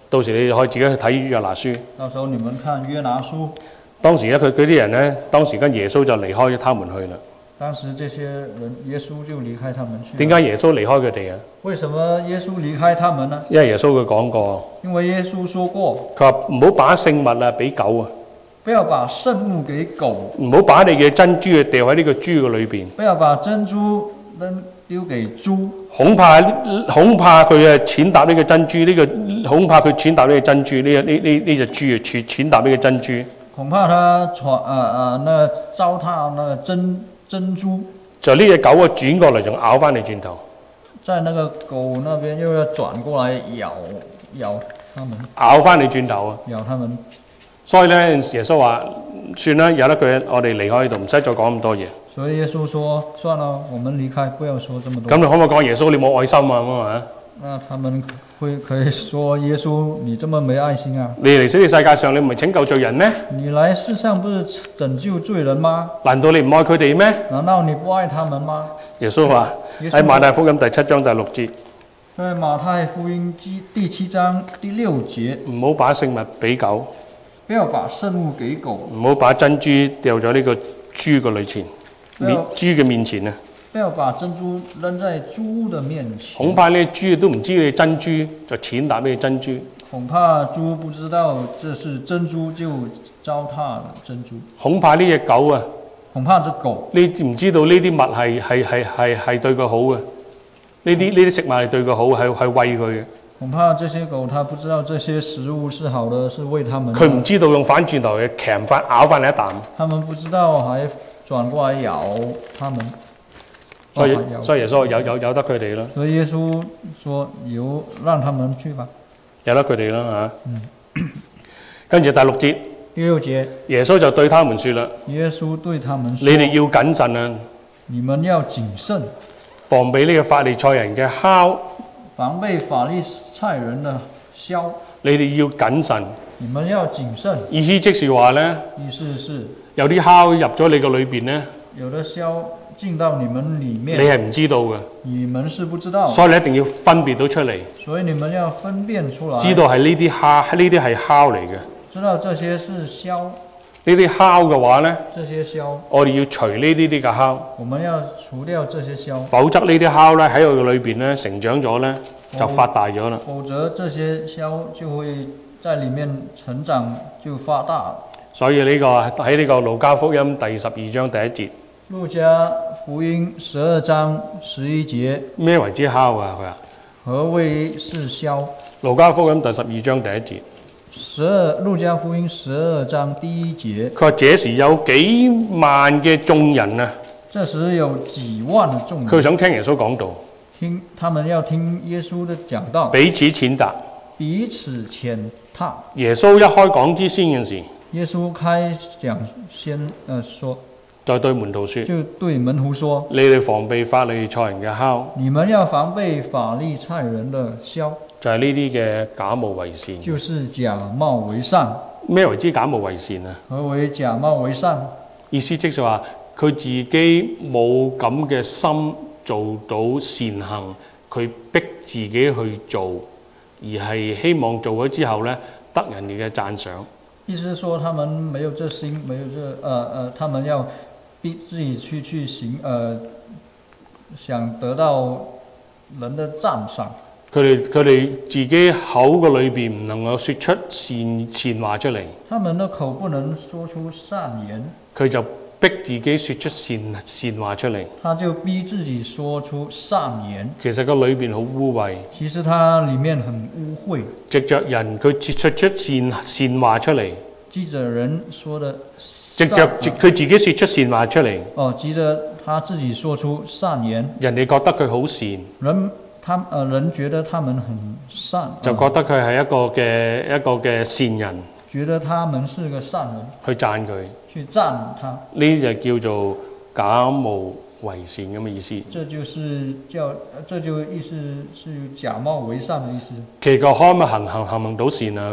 到時你可以自己去睇約拿書。 到時候你們看約拿書， 當時咧，佢嗰啲人咧，當時跟耶穌就離開咗他們去啦。 當時這些人，耶穌就離開他們去了。 點解耶穌離開佢哋啊？ 為什麼耶穌離開他們呢？ 因為耶穌佢講過， 因為耶穌說過， 佢話唔好把聖物啊俾狗啊， 不要把聖物給狗， 唔好把你嘅珍珠啊掉喺呢個豬嘅裏邊。 不要把珍珠扔丟給豬， 恐怕恐怕佢啊踐踏呢個珍珠，呢、這個恐怕佢踐踏呢個珍珠，呢呢呢呢隻豬啊踐踐踏呢個珍珠。 恐怕他闖啊啊，那糟蹋那個珍珍珠。 就呢隻狗啊轉過嚟，仲咬翻你轉頭。 在那個狗那邊又要轉過來咬咬他們， 咬翻你轉頭啊！ 咬他們。 所以咧，耶穌話：算啦，由得佢，我哋離開呢度，唔使再講咁多嘢。 所以耶穌說：算了，我們離開，不要說這麼多。 咁你可唔可以講耶穌你冇愛心啊？咁啊？ 那他們會可以說耶穌你這麼沒愛心啊？ 你嚟呢個世界上，你唔係拯救罪人咩？ 你來世上不是拯救罪人嗎？ 難道你唔愛佢哋咩？ 難道你不愛他們嗎？ 耶穌話喺馬太福音第七章第六節。 在馬太福音第七章第六節， 唔好把聖物俾狗， 不要把聖物給狗， 唔好把珍珠掉咗呢個豬嘅裏前，面豬嘅面前啊！ 不要把珍珠扔在豬的面前。 恐怕呢豬都唔知你珍珠，就踐踏呢個珍珠。 恐怕豬不知道這是珍珠，就糟蹋了珍珠。 恐怕呢隻狗啊， 恐怕隻狗， 你唔知道呢啲物係係係係係對佢好嘅，呢啲呢啲食物係對佢好，係係餵佢嘅。 恐怕這些狗，它不知道這些食物是好的，是為它們。 佢唔知道用反轉頭嘅鉗翻咬翻你一啖。 他們不知道還轉過來咬他們。 所以所以耶穌有有有得佢哋啦。 所以耶穌說由讓他們去吧， 有得佢哋啦嚇。 嗯。 跟住第六節。 第六節， 耶穌就對他們説啦： 耶穌對他們說， 你哋要謹慎啊！ 你們要謹慎， 防備呢個法利賽人嘅酵。 防備法利賽人的酵。 你哋要謹慎。 你們要謹慎。 意思即是話咧， 意思是有啲酵入咗你個裏邊咧， 有的酵進到你們裡面， 你係唔知道嘅。 你們是不知道， 所以你一定要分別到出嚟。 所以你們要分辨出來， 知道係呢啲酵，呢啲係酵嚟嘅。 知道這些是酵。 呢啲酵嘅話咧， 這些酵， 我哋要除呢啲啲嘅酵。 我們要除掉這些酵， 否則呢啲酵咧喺佢裏邊咧成長咗咧就發大咗啦。 否則這些酵就會在裡面成長就發大。 所以呢個喺呢個路加福音第十二章第一節。 路加福音十二章十一節。 咩為之酵啊？佢話何謂是酵？ 路加福音第十二章第一節。 十二路加福音十二章第一節。 佢話：這時有幾萬嘅眾人啊！ 這時有幾萬嘅眾人。 佢想聽耶穌講道。 聽，他們要聽耶穌的講道。 彼此踐踏。 彼此踐踏。 耶穌一開講之先嘅時， 耶穌開講先，呃，說。 就對門徒說， 就對門徒說： 你哋防備法利賽人嘅酵。 你們要防備法利賽人的酵。就係呢啲嘅假冒為善。 就是假冒為善。 咩為之假冒為善啊？ 何為假冒為善？ 意思即係話佢自己冇咁嘅心做到善行，佢逼自己去做，而係希望做咗之後咧得人哋嘅讚賞。 意思說他們沒有這心，沒有這，呃呃，他們要逼自己去去行，呃，想得到人的讚賞。 佢哋佢哋自己口嘅裏邊唔能夠說出善善話出嚟。 他們的口不能說出善言。佢就逼自己說出善善話出嚟。 他就逼自己說出善言。 其實個裏邊好污穢。 其實它裡面很污穢。藉着人佢說出善善話出嚟。 藉着人說的。 藉着佢自己說出善話出嚟。 哦，藉着他自己說出善言。 人哋覺得佢好善。 人。他呃人覺得他們很善， 就覺得佢係一個嘅一個嘅善人， 覺得他們是個善人， 去讚佢， 去讚他， 呢就叫做假冒為善咁嘅意思。 這就是叫，這就意思是假冒為善嘅意思。 其實可唔可以行行行唔到善啊？佢哋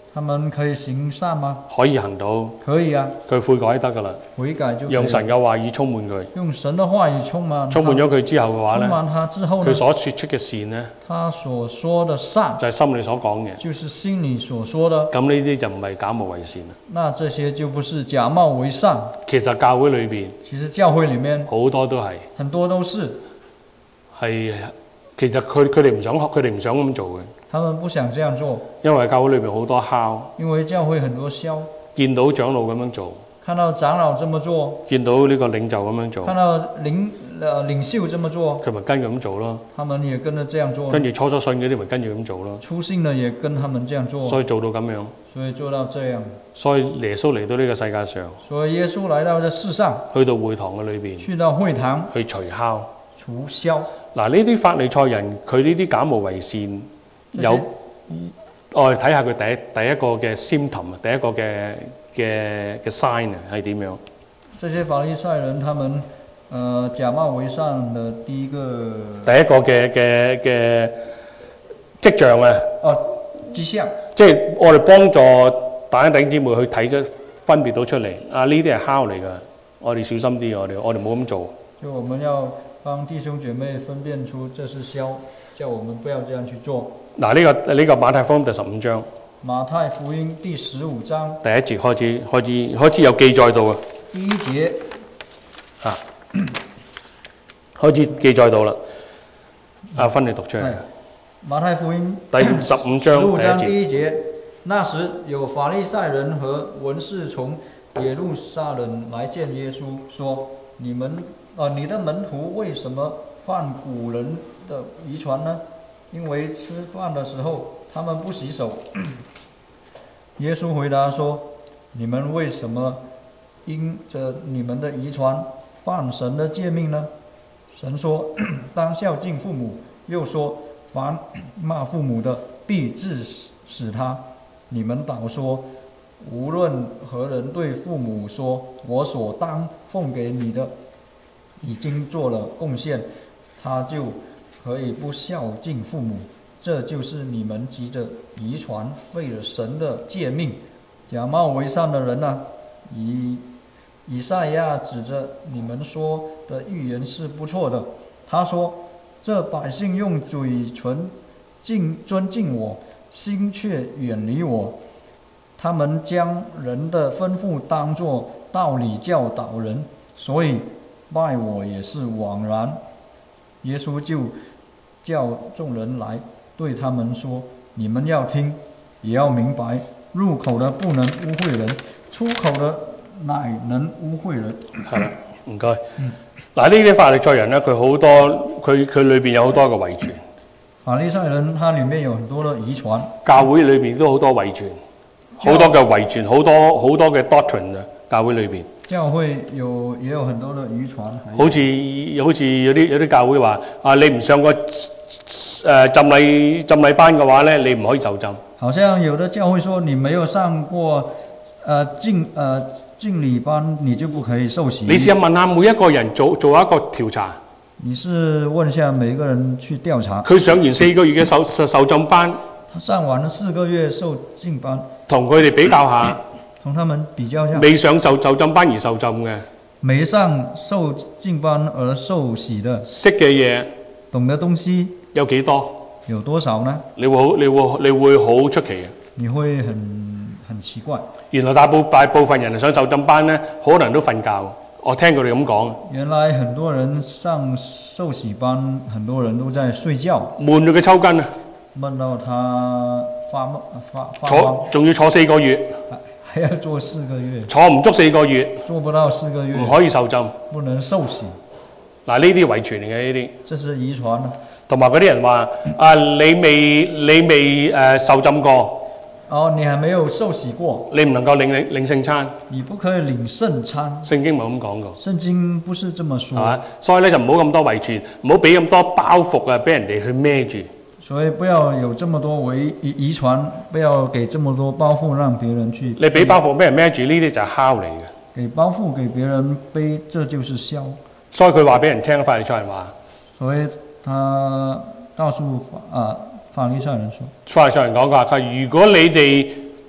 他們可以行善嗎？ 可以行到， 可以啊， 佢悔改得㗎啦， 悔改就可以讓神嘅話語充滿佢， 用神的話語充滿充滿咗佢之後嘅話充咧， 滿他之後呢， 佢所說出嘅善咧， 他所說的善就係心裏所講嘅。 就是心裏所說的， 咁呢啲就唔係假冒為善啦。 那這些就不是假冒為善。 其實教會裏邊其實教會裡面好多都係很多都是係，其實佢佢哋唔想學，佢哋唔想咁做嘅。 他們不想這樣做， 因為教會裏邊好多敲， 因為教會很多銷， 見到長老咁樣做， 看到長老這麼做， 見到呢個領袖咁樣做， 看到領呃領袖這麼做， 佢咪跟佢咁做咯。 他們也跟着這樣做， 跟住初初信嗰啲咪跟住咁做咯。 初信的也跟他們這樣做， 所以做到咁樣， 所以做到這樣。 所以耶穌嚟到呢個世界上， 所以耶穌來到這世上， 去到會堂嘅裏邊， 去到會堂去除酵。 除銷。 嗱，呢啲法利賽人，佢呢啲假冒為善，有我哋睇下佢第一第一個嘅 symptom 啊，第一個嘅嘅嘅 sign 啊係點樣？ 這些法利賽人，他們呃假冒為善的第一個第一個嘅嘅嘅跡象啊， 哦跡象， 即係我哋幫助大家弟兄姊妹去睇咗分別到出嚟啊！呢啲係酵嚟㗎，我哋小心啲，我哋我哋冇咁做。 就我們要幫弟兄姐妹分辨出這是銷，叫我們不要這樣去做。 嗱，呢個呢個馬太福音第十五章， 馬太福音第十五章第一節開始開始開始有記載到啊， 第一節啊，開始記載到啦。阿芬你讀出嚟。 馬太福音第十五章十五章第一節。 第一節，那時有法利賽人和文士從耶路撒冷來見耶穌，說：你們呃你的門徒為什麼犯古人的遺傳呢？因為吃飯的時候他們不洗手。耶穌回答說：你們為什麼因着你們的遺傳犯神的誡命呢？神說：當孝敬父母，又說凡罵父母的必治死他。你們倒說，無論何人對父母說我所當奉給你的已經做了貢獻，他就可以不孝敬父母，這就是你們急着遺傳廢了神的誡命。假冒為善的人啊，以以賽亞指着你們說的預言是不錯的。他說：這百姓用嘴唇敬尊敬我，心卻遠離我。他們將人的吩咐當作道理教導人，所以拜我也是枉然。耶穌就叫眾人來對他們說：你們要聽，也要明白，入口的不能污穢人，出口的乃能污穢人。 係啦，唔該。嗱，呢啲法利賽人咧，佢好多，佢佢裏邊有好多嘅遺傳。 法利賽人，他裡面有很多的遺傳。教會裏邊都好多遺傳，好多嘅遺傳，好多好多嘅 doctrine 啊！教會裏邊。教會有也有很多的遺傳。好似好似有啲有啲教會話啊，你唔上過誒、呃、浸禮浸禮班嘅話咧，你唔可以受浸。好像有的教會說，你沒有上過誒浸誒浸禮班，你就不可以受洗。你試下問下每一個人做做一個調查。你是問下每一個人去調查。佢上完四個月嘅受受受浸班，他上完了四個月受浸班，同佢哋比較下，同他們比較下，未上受受浸班而受浸嘅，未上受浸班而受洗的，識嘅嘢，懂嘅東西有幾多？有多少呢？你會好，你會你會好出奇嘅。你會很很奇怪。原來大部大部分人上受浸班咧，可能都瞓覺。我聽佢哋咁講。原來很多人上受洗班，很多人都在睡覺。悶到佢抽筋啊！悶到他發夢發發坐，仲要坐四個月。還要坐四個月。坐唔足四個月。做不到四個月。唔可以受浸。不能受洗。嗱，呢啲遺傳嚟嘅呢啲。這是遺傳啊。同埋嗰啲人話：啊，你未你未誒、呃、受浸過。哦，你還沒有受洗過，你唔能夠領領領聖餐，你不可以領聖餐。聖經冇咁講過，聖經不是這麼說，係嘛？所以咧就唔好咁多遺傳，唔好俾咁多包袱啊，俾人哋去孭住。所以不要有這麼多遺遺傳，不要給這麼多包袱讓別人去。你俾包袱俾人孭住，呢啲就係酵嚟嘅。給包袱給別人背，這就是銷。所以佢話俾人聽，法利賽人話。所以他告訴啊。法利賽人說：法利賽人講話，佢如果你哋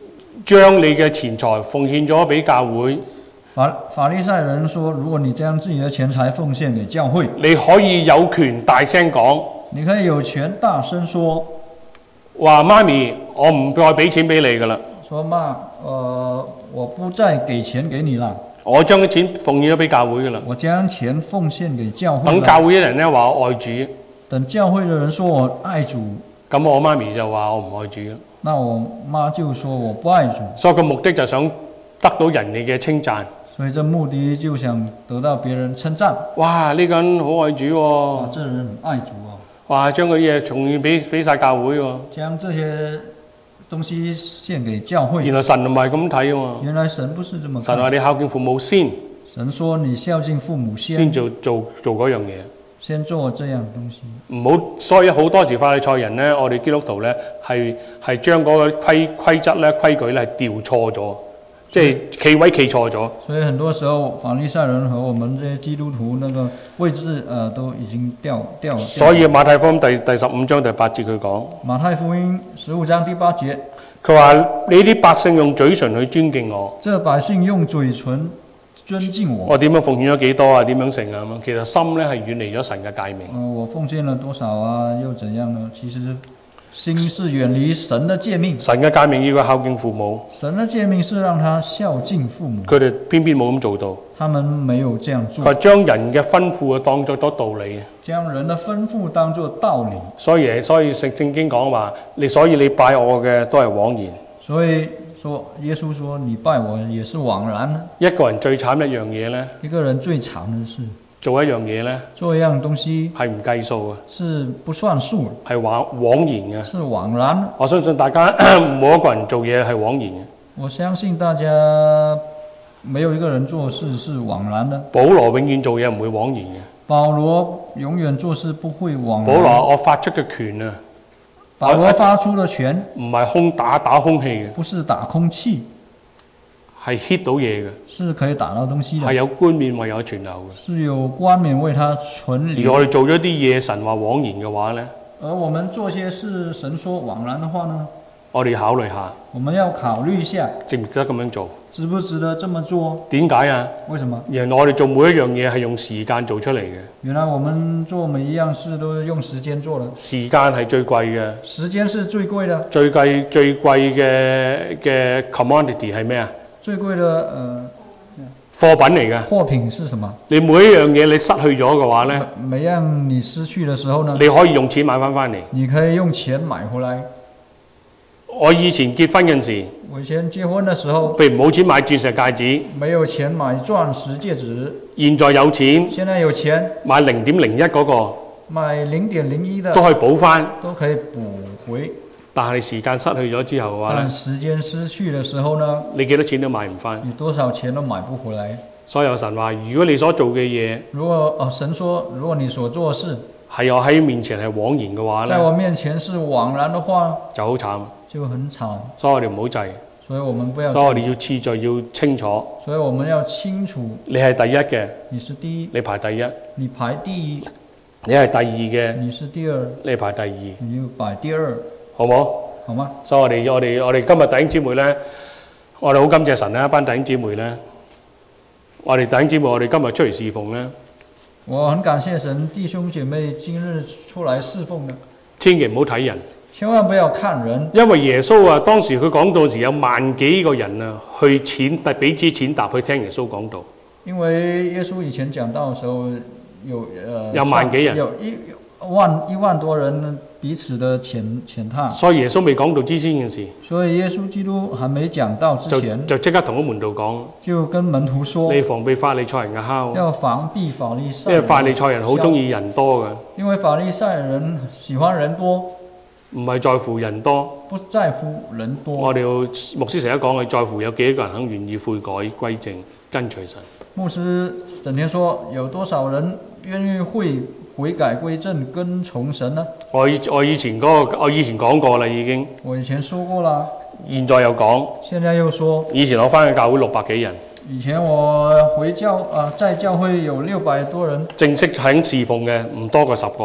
將你嘅錢財奉獻咗俾教會， 法法利賽人說，如果你將自己的錢財奉獻給教會， 你可以有權大聲講， 你可以有權大聲說， 話媽咪，我唔再俾錢俾你噶啦， 說媽，呃，我不再給錢給你啦， 我將啲錢奉獻咗俾教會噶啦， 我將錢奉獻給教會。 等教會啲人咧話我愛主， 等教會的人說我愛主， 咁我媽咪就話我唔愛主啦。 那我媽就說我不愛主。 所以個目的就想得到人哋嘅稱讚。 所以這目的就想得到別人稱讚。 哇！呢個人好愛主喎、哦。 哇！這人很愛主啊。 哇！將嗰啲嘢從願俾俾曬教會喎、哦。 將這些東西獻給教會。 原來神唔係咁睇喎。 原來神不是這麼看。 神話你孝敬父母先。 神說你孝敬父母先。 先做做做嗰樣嘢。先做這樣東西。 唔好，所以好多時法利賽人咧，我哋基督徒咧係係將嗰個規規則咧規矩咧係調錯咗，即係企位企錯咗。所以很多時候法利賽人和我們這些基督徒那個位置，呃，都已經掉掉。所以馬太福音第第十五章第八節佢講。馬太福音十五章第八節，佢話你啲百姓用嘴唇去尊敬我。這百姓用嘴唇尊敬我，我點樣奉獻咗幾多啊？點樣成啊？咁其實心咧係遠離咗神嘅誡命。呃，我奉獻了多少啊？又怎樣呢？其實心是遠離神的誡命。神嘅誡命要佢孝敬父母。神的誡命是讓他孝敬父母。佢哋偏偏冇咁做到。他們沒有這樣做。佢將人嘅吩咐啊當作咗道理。將人的吩咐當作道理。所以所以聖經講話，你所以你拜我嘅都係枉然。所以。說耶穌說你拜我也是枉然。一個人最慘一樣嘢咧，一個人最慘嘅事，做一樣嘢咧，做一樣東西係唔計數嘅，是不算數，係枉枉然嘅，是枉然。我相信大家冇一個人做嘢係枉然嘅。我相信大家沒有一個人做事是枉然的。保羅永遠做嘢唔會枉然嘅。保羅永遠做事不會枉然。保羅我發出嘅權啊。保羅發出的拳唔係空打打空氣嘅，不是打空氣，係 hit 到嘢嘅，是可以打到東西嘅，係有冠冕為有存留嘅，是有冠冕為它存留。而我哋做咗啲嘢，神話枉然嘅話咧，而我們做些事，神說枉然嘅話呢，我哋考慮下，我們要考慮一下，值唔值得咁樣做？值不值得這麼做？點解啊？為什麼？原來我哋做每一樣嘢係用時間做出嚟嘅。原來我們做每一樣事都用時間做的。時間係最貴嘅。時間是最貴的。最貴最貴嘅嘅 commodity 係咩啊？最貴嘅呃貨品嚟嘅。貨品是什麼？你每一樣嘢你失去咗嘅話咧，每樣你失去嘅時候呢？你可以用錢買翻翻嚟。你可以用錢買回來。我以前結婚嗰時，我以前結婚的時候，譬如冇錢買鑽石戒指，沒有錢買鑽石戒指。現在有錢，現在有錢買零點零一嗰個，買零點零一的都可以補翻，都可以補回。但係時間失去咗之後嘅話咧，時間失去嘅時候呢，你幾多錢都買唔翻，你多少錢都買不回來。所以有神話，如果你所做嘅嘢，如果哦神說，如果你所做嘅事係我喺面前係枉然嘅話咧，在我面前是枉然的話，就好慘。就很慘，所以我哋唔好制，所以我們不要，所以我哋要次序要清楚，所以我們要清楚，你係第一嘅，你是第一，你排第一，你排第一，你係第二嘅，你是第二，你排第二，你要排第二，好冇？好嗎？所以我哋我哋我哋今日弟兄姊妹咧，我哋好感謝神咧，一班弟兄姊妹咧，我哋弟兄姊妹我哋今日出嚟侍奉咧，我很感謝神弟兄姐妹今日出來侍奉嘅，千祈唔好睇人。千萬不要看人，因為耶穌啊，當時佢講到時有萬幾個人啊，去踐踏彼此踐踏去聽耶穌講道。因為耶穌以前講道嘅時候，有呃有萬幾人，有一萬一萬多人彼此的踐踐踏。所以耶穌未講道之前嘅事，所以耶穌基督還沒講道之前，就即刻同個門徒講，就跟門徒說，你防備法利賽人嘅酵，要防備法利賽人，因為法利賽人好中意人多嘅，因為法利賽人喜歡人多。唔係在乎人多，不在乎人多。我哋牧師成日講，係在乎有幾個人肯願意悔改歸正跟隨神。牧師整天說，有多少人願意會悔改歸正跟從神呢？我以我以前嗰、那個，我以前講過啦，已經。我以前說過啦。現在又講。現在又說。以前我返去教會六百幾人。以前我回教啊，在教會有六百多人。正式肯侍奉嘅唔多過十個。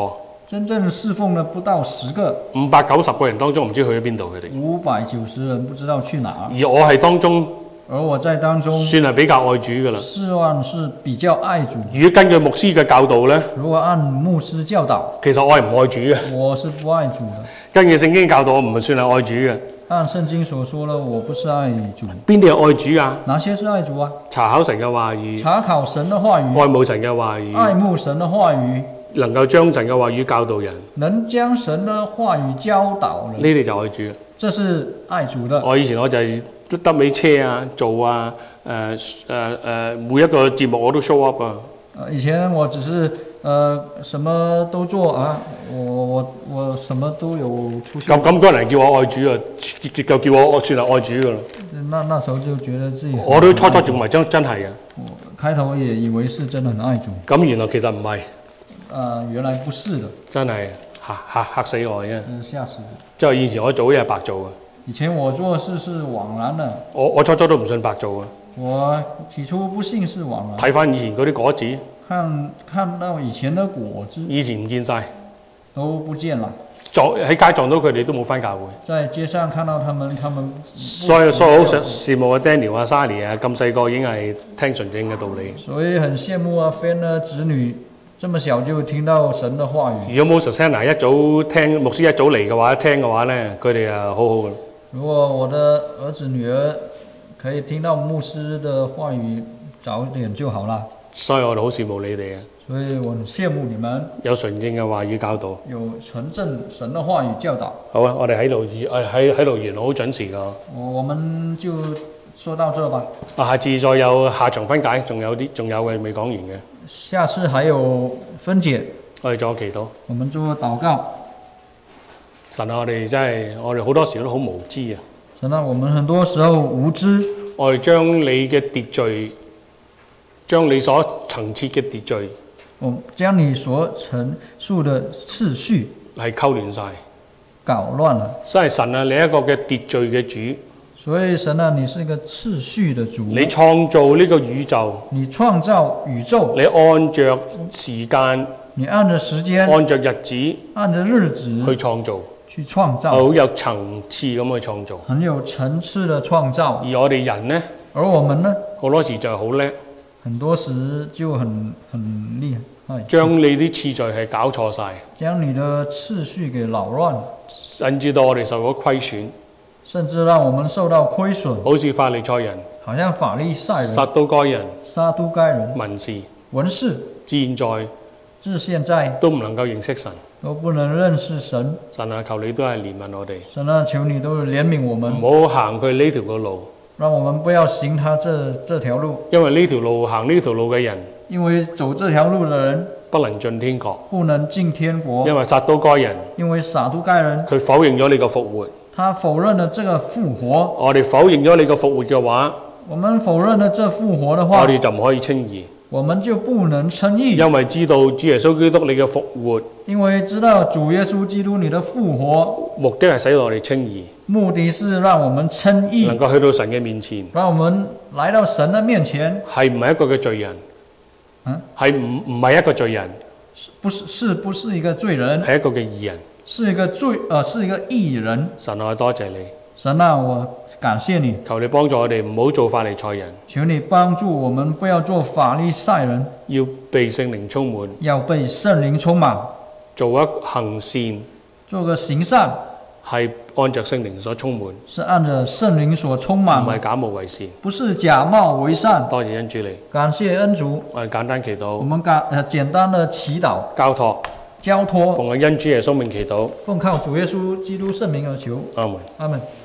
真正侍奉的不到十個， 五百九十個人當中唔知去咗邊度佢哋。 五百九十人不知道去哪。 而我係當中， 而我在當中算係比較愛主㗎啦。 算是比較愛主。 如果根據牧師嘅教導咧， 如果按牧師教導， 其實我係唔愛主嘅。 我是不愛主的。 根據聖經教導，我唔算係愛主嘅。 按聖經所說呢，我不是愛主。 邊啲係愛主啊？ 哪些是愛主啊？ 查考神嘅話語， 查考神的話語， 愛慕神嘅話語， 愛慕神的話語， 能夠將神嘅話語教導人， 能將神的話語教導人， 呢啲就愛主。 這是愛主的。 我以前我就係得尾車啊，做啊，誒誒誒，每一個節目我都 show up 啊。 以前我只是呃什麼都做啊，我我我什麼都有出現。咁咁嗰人叫我愛主啊，就叫我我算係愛主㗎啦。 那那時候就覺得自己我都初初仲唔係真真係嘅。 我開頭也以為是真的很愛主。 咁原來其實唔係。 啊，原來不是的。 真係嚇嚇嚇死我嘅。 嗯，嚇死。 即係以前我做嘢係白做嘅。 以前我做事是枉然的。 我我初初都唔信白做嘅。 我起初不信是枉然。 睇翻以前嗰啲果子。 看看到以前的果子。 以前唔見晒。 都不見了。 撞喺街撞到佢哋都冇翻教會。 在街上看到他們，他們。 所以所以好羨慕阿 Daniel 啊、Sally 啊，咁細個已經係聽純正嘅道理。所以很羨慕啊 Fan 啊子女。這麼小就聽到神的話語。 如果冇 Susanna 一早聽牧師一早嚟嘅話，聽嘅話咧，佢哋啊好好嘅。 如果我的兒子女兒可以聽到牧師的話語，早點就好啦。 所以我哋好羨慕你哋啊。 所以我很羨慕你們。 有純正嘅話語教導。 有純正神的話語教導。 好啊，我哋喺度誒喺喺度完好準時㗎。 我我們就說到這吧。 啊，下次再有下場分解，仲有啲仲有嘅未講完嘅。 下次還有分解。 我哋做祈禱。 我們做禱告。 神啊，我哋真係我哋好多時都好無知啊。 神啊，我們很多時候無知。 我哋將你嘅秩序，將你所層次嘅秩序， 我將你所陳述嘅次序係溝亂晒， 搞亂了。 真係神啊，你一個嘅秩序嘅主。 所以神啊，你是一個次序的主。 你創造呢個宇宙。 你創造宇宙。 你按着時間。 你按着時間。 按着日子。 按着日子。 去創造。 去創造。 好有層次咁去創造。 很有層次的創造。 而我哋人呢？ 而我們呢？ 好多時就係好叻。 很多時就很很厲害。 將你啲次序係搞錯晒。 將你的次序給擾亂。 甚至到我哋受咗虧損。 甚至讓我們受到虧損， 好似法利賽人， 好像法利賽人， 撒都該人， 撒都該人， 文士， 文士， 至現在， 至現在都唔能夠認識神， 都不能認識神。 神啊，求你都係憐憫我哋。 神啊，求你都憐憫我們， 唔好行佢呢條嘅路， 讓我們不要行他這這條路。 因為呢條路行呢條路嘅人， 因為走這條路的人不能進天國， 不能進天國。 因為撒都該人， 因為撒都該人， 佢否認咗你個復活。 他否認了這個復活。 我哋否認咗你個復活嘅話， 我們否認了這復活的話， 我哋就唔可以稱義。 我們就不能稱義。 因為知道主耶穌基督你嘅復活， 因為知道主耶穌基督你的復活， 目的係使我哋稱義。 目的是讓我們稱義， 能夠去到神嘅面前， 讓我們來到神的面前。 係唔係一個嘅罪人？ 嗯， 係唔唔係一個罪人？ 不是，是不是一個罪人？ 係一個嘅義人。 是一個罪，呃，是一個義人。 神啊，多謝你。 神啊，我感謝你。 求你幫助我哋唔好做法利賽人。 求你幫助我們不要做法利賽人。 要被聖靈充滿。 要被聖靈充滿。 做一行善。 做個行善。 係按着聖靈所充滿。 是按着聖靈所充滿。 唔係假冒為善。 不是假冒為善。 多謝恩主你。 感謝恩主。 我哋簡單祈禱。 我們簡呃簡單的祈禱。 交託。 交託， 奉恩主耶穌名祈禱， 奉靠主耶穌基督聖名而求， 阿門， 阿門。